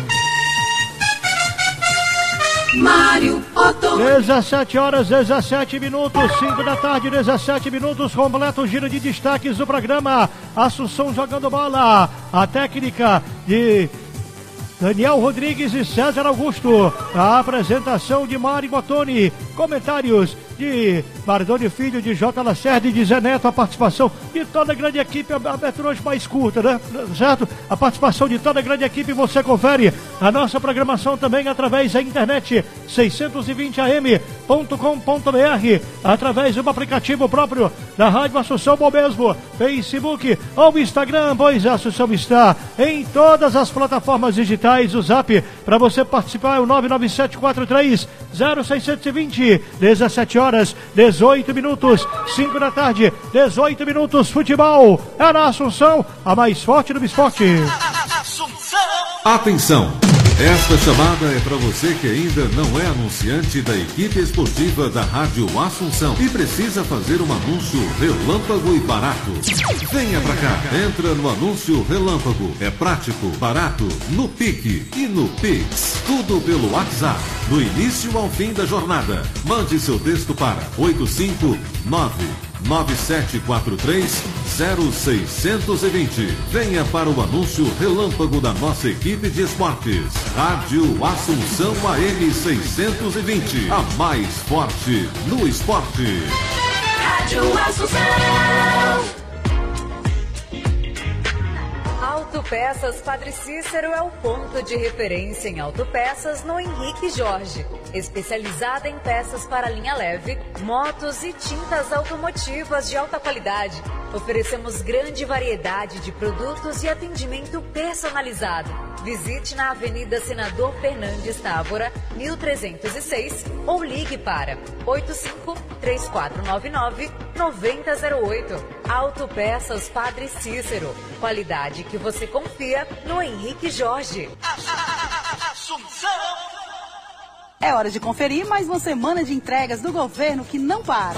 Mário Otto. 17h17, 5 da tarde, 17 minutos, completo giro de destaques do programa Assunção Jogando Bola. A técnica de Daniel Rodrigues e César Augusto, a apresentação de Mário Bottoni, comentários de Mardoni Filho, de J. Lacerda e de Zé Neto, a participação de toda a grande equipe, a abertura hoje mais curta, né? Certo? A participação de toda a grande equipe, você confere a nossa programação também através da internet, 620am.com.br, através do aplicativo próprio da Rádio Assunção, ou mesmo Facebook ou Instagram, pois a Assunção está em todas as plataformas digitais. O Zap para você participar é o 997430620, 17h18, 18 minutos, 5 da tarde, 18 minutos, futebol é na Assunção, a mais forte do esporte. Atenção! Esta chamada é para você que ainda não é anunciante da equipe esportiva da Rádio Assunção e precisa fazer um anúncio relâmpago e barato. Venha pra cá, entra no anúncio relâmpago. É prático, barato, no Pique e no Pix. Tudo pelo WhatsApp, do início ao fim da jornada. Mande seu texto para 859-9743-0620. Venha para o anúncio relâmpago da nossa equipe de esportes. Rádio Assunção AM 620. A mais forte no esporte. Rádio Assunção. Autopeças Padre Cícero é o ponto de referência em autopeças no Henrique Jorge. Especializada em peças para linha leve, motos e tintas automotivas de alta qualidade. Oferecemos grande variedade de produtos e atendimento personalizado. Visite na Avenida Senador Fernandes Távora, 1306, ou ligue para 85-3499-9008. Autopeças Padre Cícero. Qualidade que você confia no Henrique Jorge. É hora de conferir mais uma semana de entregas do governo que não para.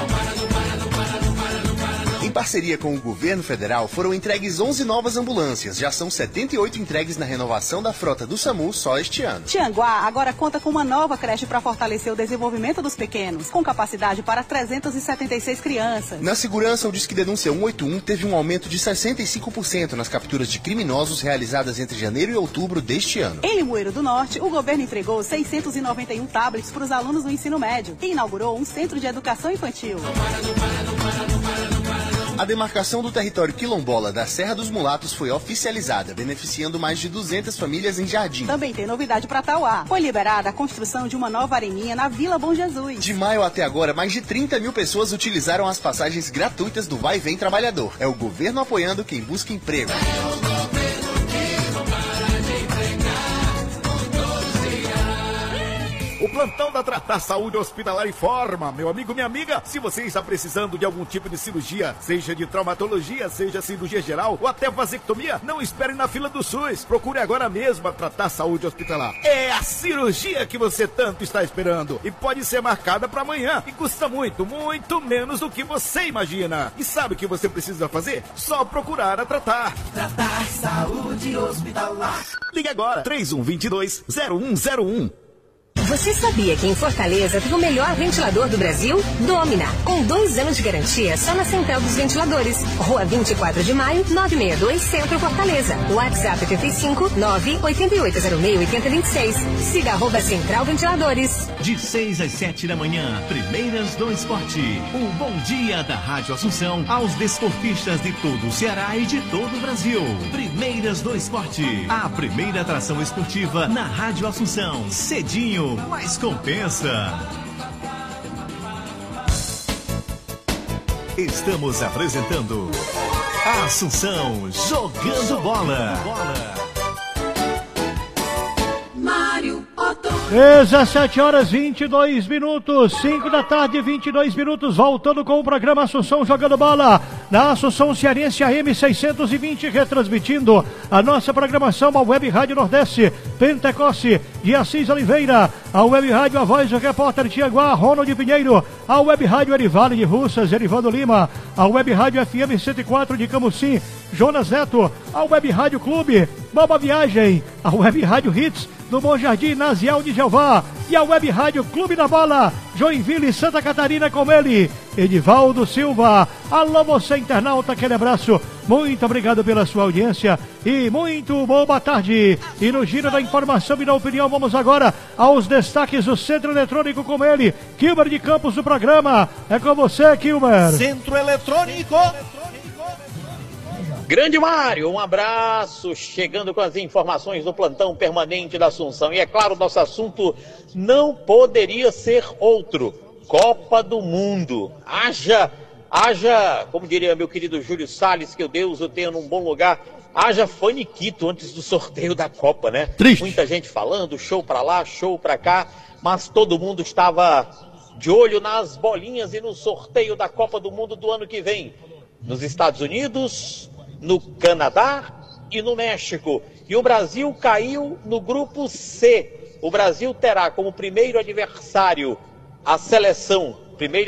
Em parceria com o governo federal, foram entregues 11 novas ambulâncias. Já são 78 entregues na renovação da frota do SAMU só este ano. Tianguá agora conta com uma nova creche para fortalecer o desenvolvimento dos pequenos, com capacidade para 376 crianças. Na segurança, o Disque Denúncia 181 teve um aumento de 65% nas capturas de criminosos realizadas entre janeiro e outubro deste ano. Em Limoeiro do Norte, o governo entregou 691 tablets para os alunos do ensino médio e inaugurou um centro de educação infantil. A demarcação do território quilombola da Serra dos Mulatos foi oficializada, beneficiando mais de 200 famílias em Jardim. Também tem novidade para Tauá. Foi liberada a construção de uma nova areninha na Vila Bom Jesus. De maio até agora, mais de 30 mil pessoas utilizaram as passagens gratuitas do Vai e Vem Trabalhador. É o governo apoiando quem busca emprego. O plantão da Tratar Saúde Hospitalar informa, meu amigo, minha amiga, se você está precisando de algum tipo de cirurgia, seja de traumatologia, seja cirurgia geral ou até vasectomia, não espere na fila do SUS. Procure agora mesmo a Tratar Saúde Hospitalar. É a cirurgia que você tanto está esperando e pode ser marcada para amanhã e custa muito, muito menos do que você imagina. E sabe o que você precisa fazer? Só procurar a Tratar. Tratar Saúde Hospitalar. Ligue agora, 3122-0101. Você sabia que em Fortaleza tem o melhor ventilador do Brasil? Domina, com 2 anos de garantia só na Central dos Ventiladores. Rua 24 de Maio, 962, Centro Fortaleza. WhatsApp 85 98806 8026. Siga @Central Ventiladores. De 6 às 7 da manhã, Primeiras do Esporte. O bom dia da Rádio Assunção aos desportistas de todo o Ceará e de todo o Brasil. Primeiras do Esporte, a primeira atração esportiva na Rádio Assunção. Cedinho, mas compensa. Estamos apresentando Assunção Jogando Bola. Mário Otto. 17 horas 22 minutos, 5 da tarde, 22 minutos, voltando com o programa Assunção Jogando Bola, na Assunção Cearense AM 620, retransmitindo a nossa programação ao Web Rádio Nordeste, Pentecoste de Assis Oliveira, a Web Rádio A Voz do Repórter Tiaguá, Ronald Pinheiro, a Web Rádio Erivale de Russas, Erivaldo Lima, a Web Rádio FM 104 de Camusim, Jonas Neto, a Web Rádio Clube, Boba Viagem, a Web Rádio Hits do Bom Jardim, Nazial de Jeová, e a Web Rádio Clube da Bola, Joinville, Santa Catarina, com ele, Edivaldo Silva. Alô, você internauta, aquele abraço, muito obrigado pela sua audiência e muito boa tarde. E no giro da informação e da opinião, vamos agora aos destaques do Centro Eletrônico, com ele, Kilmer de Campos, do programa. É com você, Kilmer. Centro Eletrônico. Grande Mário, um abraço, chegando com as informações do plantão permanente da Assunção. E é claro, nosso assunto não poderia ser outro: Copa do Mundo. Haja, como diria meu querido Júlio Salles, que o Deus o tenha num bom lugar, haja faniquito antes do sorteio da Copa, né? Triste. Muita gente falando, show pra lá, show pra cá, mas todo mundo estava de olho nas bolinhas e no sorteio da Copa do Mundo do ano que vem. Nos Estados Unidos, no Canadá e no México. E o Brasil caiu no grupo C. O Brasil terá como primeiro adversário a seleção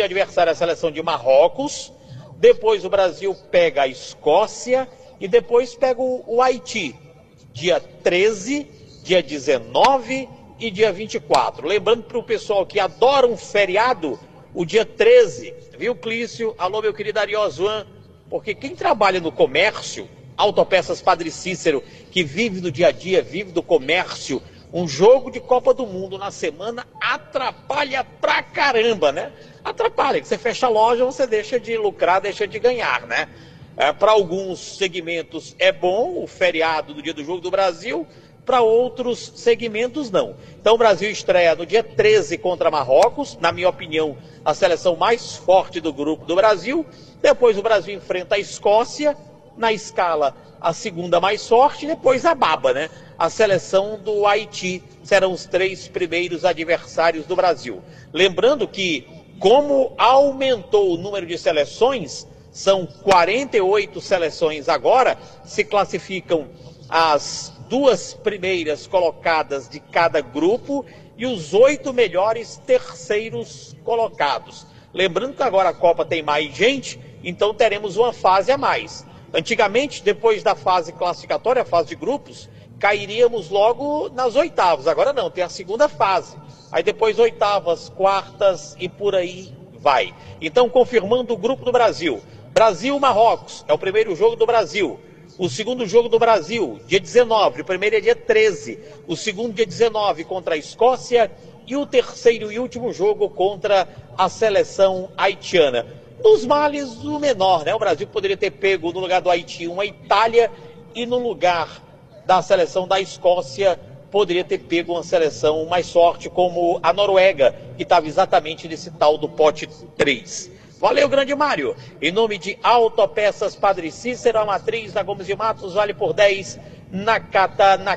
de Marrocos. Depois o Brasil pega a Escócia e depois pega o Haiti. Dia 13, dia 19 e dia 24. Lembrando para o pessoal que adora um feriado, o dia 13, viu, Clício? Alô, meu querido Ariosuan. Porque quem trabalha no comércio, Autopeças Padre Cícero, que vive do dia a dia, vive do comércio, um jogo de Copa do Mundo na semana atrapalha pra caramba, né? Atrapalha, que você fecha a loja, você deixa de lucrar, deixa de ganhar, né? Para alguns segmentos é bom o feriado do dia do Jogo do Brasil, para outros segmentos não. Então o Brasil estreia no dia 13 contra Marrocos, na minha opinião, a seleção mais forte do grupo do Brasil. Depois o Brasil enfrenta a Escócia, na escala a segunda mais forte, e depois a baba, né? A seleção do Haiti serão os 3 primeiros adversários do Brasil. Lembrando que, como aumentou o número de seleções, são 48 seleções agora, se classificam as 2 primeiras colocadas de cada grupo e os 8 melhores terceiros colocados. Lembrando que agora a Copa tem mais gente, então teremos uma fase a mais. Antigamente, depois da fase classificatória, a fase de grupos, cairíamos logo nas oitavas. Agora não, tem a segunda fase. Aí depois oitavas, quartas e por aí vai. Então, confirmando o grupo do Brasil. Brasil-Marrocos é o primeiro jogo do Brasil. O segundo jogo do Brasil, dia 19. O primeiro é dia 13. O segundo, dia 19, contra a Escócia. E o terceiro e último jogo contra a seleção haitiana. Dos males, o menor, né? O Brasil poderia ter pego no lugar do Haiti uma Itália e no lugar da seleção da Escócia poderia ter pego uma seleção mais forte como a Noruega, que estava exatamente nesse tal do pote 3. Valeu, grande Mário. Em nome de Autopeças Padre Cícero, a matriz da Gomes de Matos vale por 10 na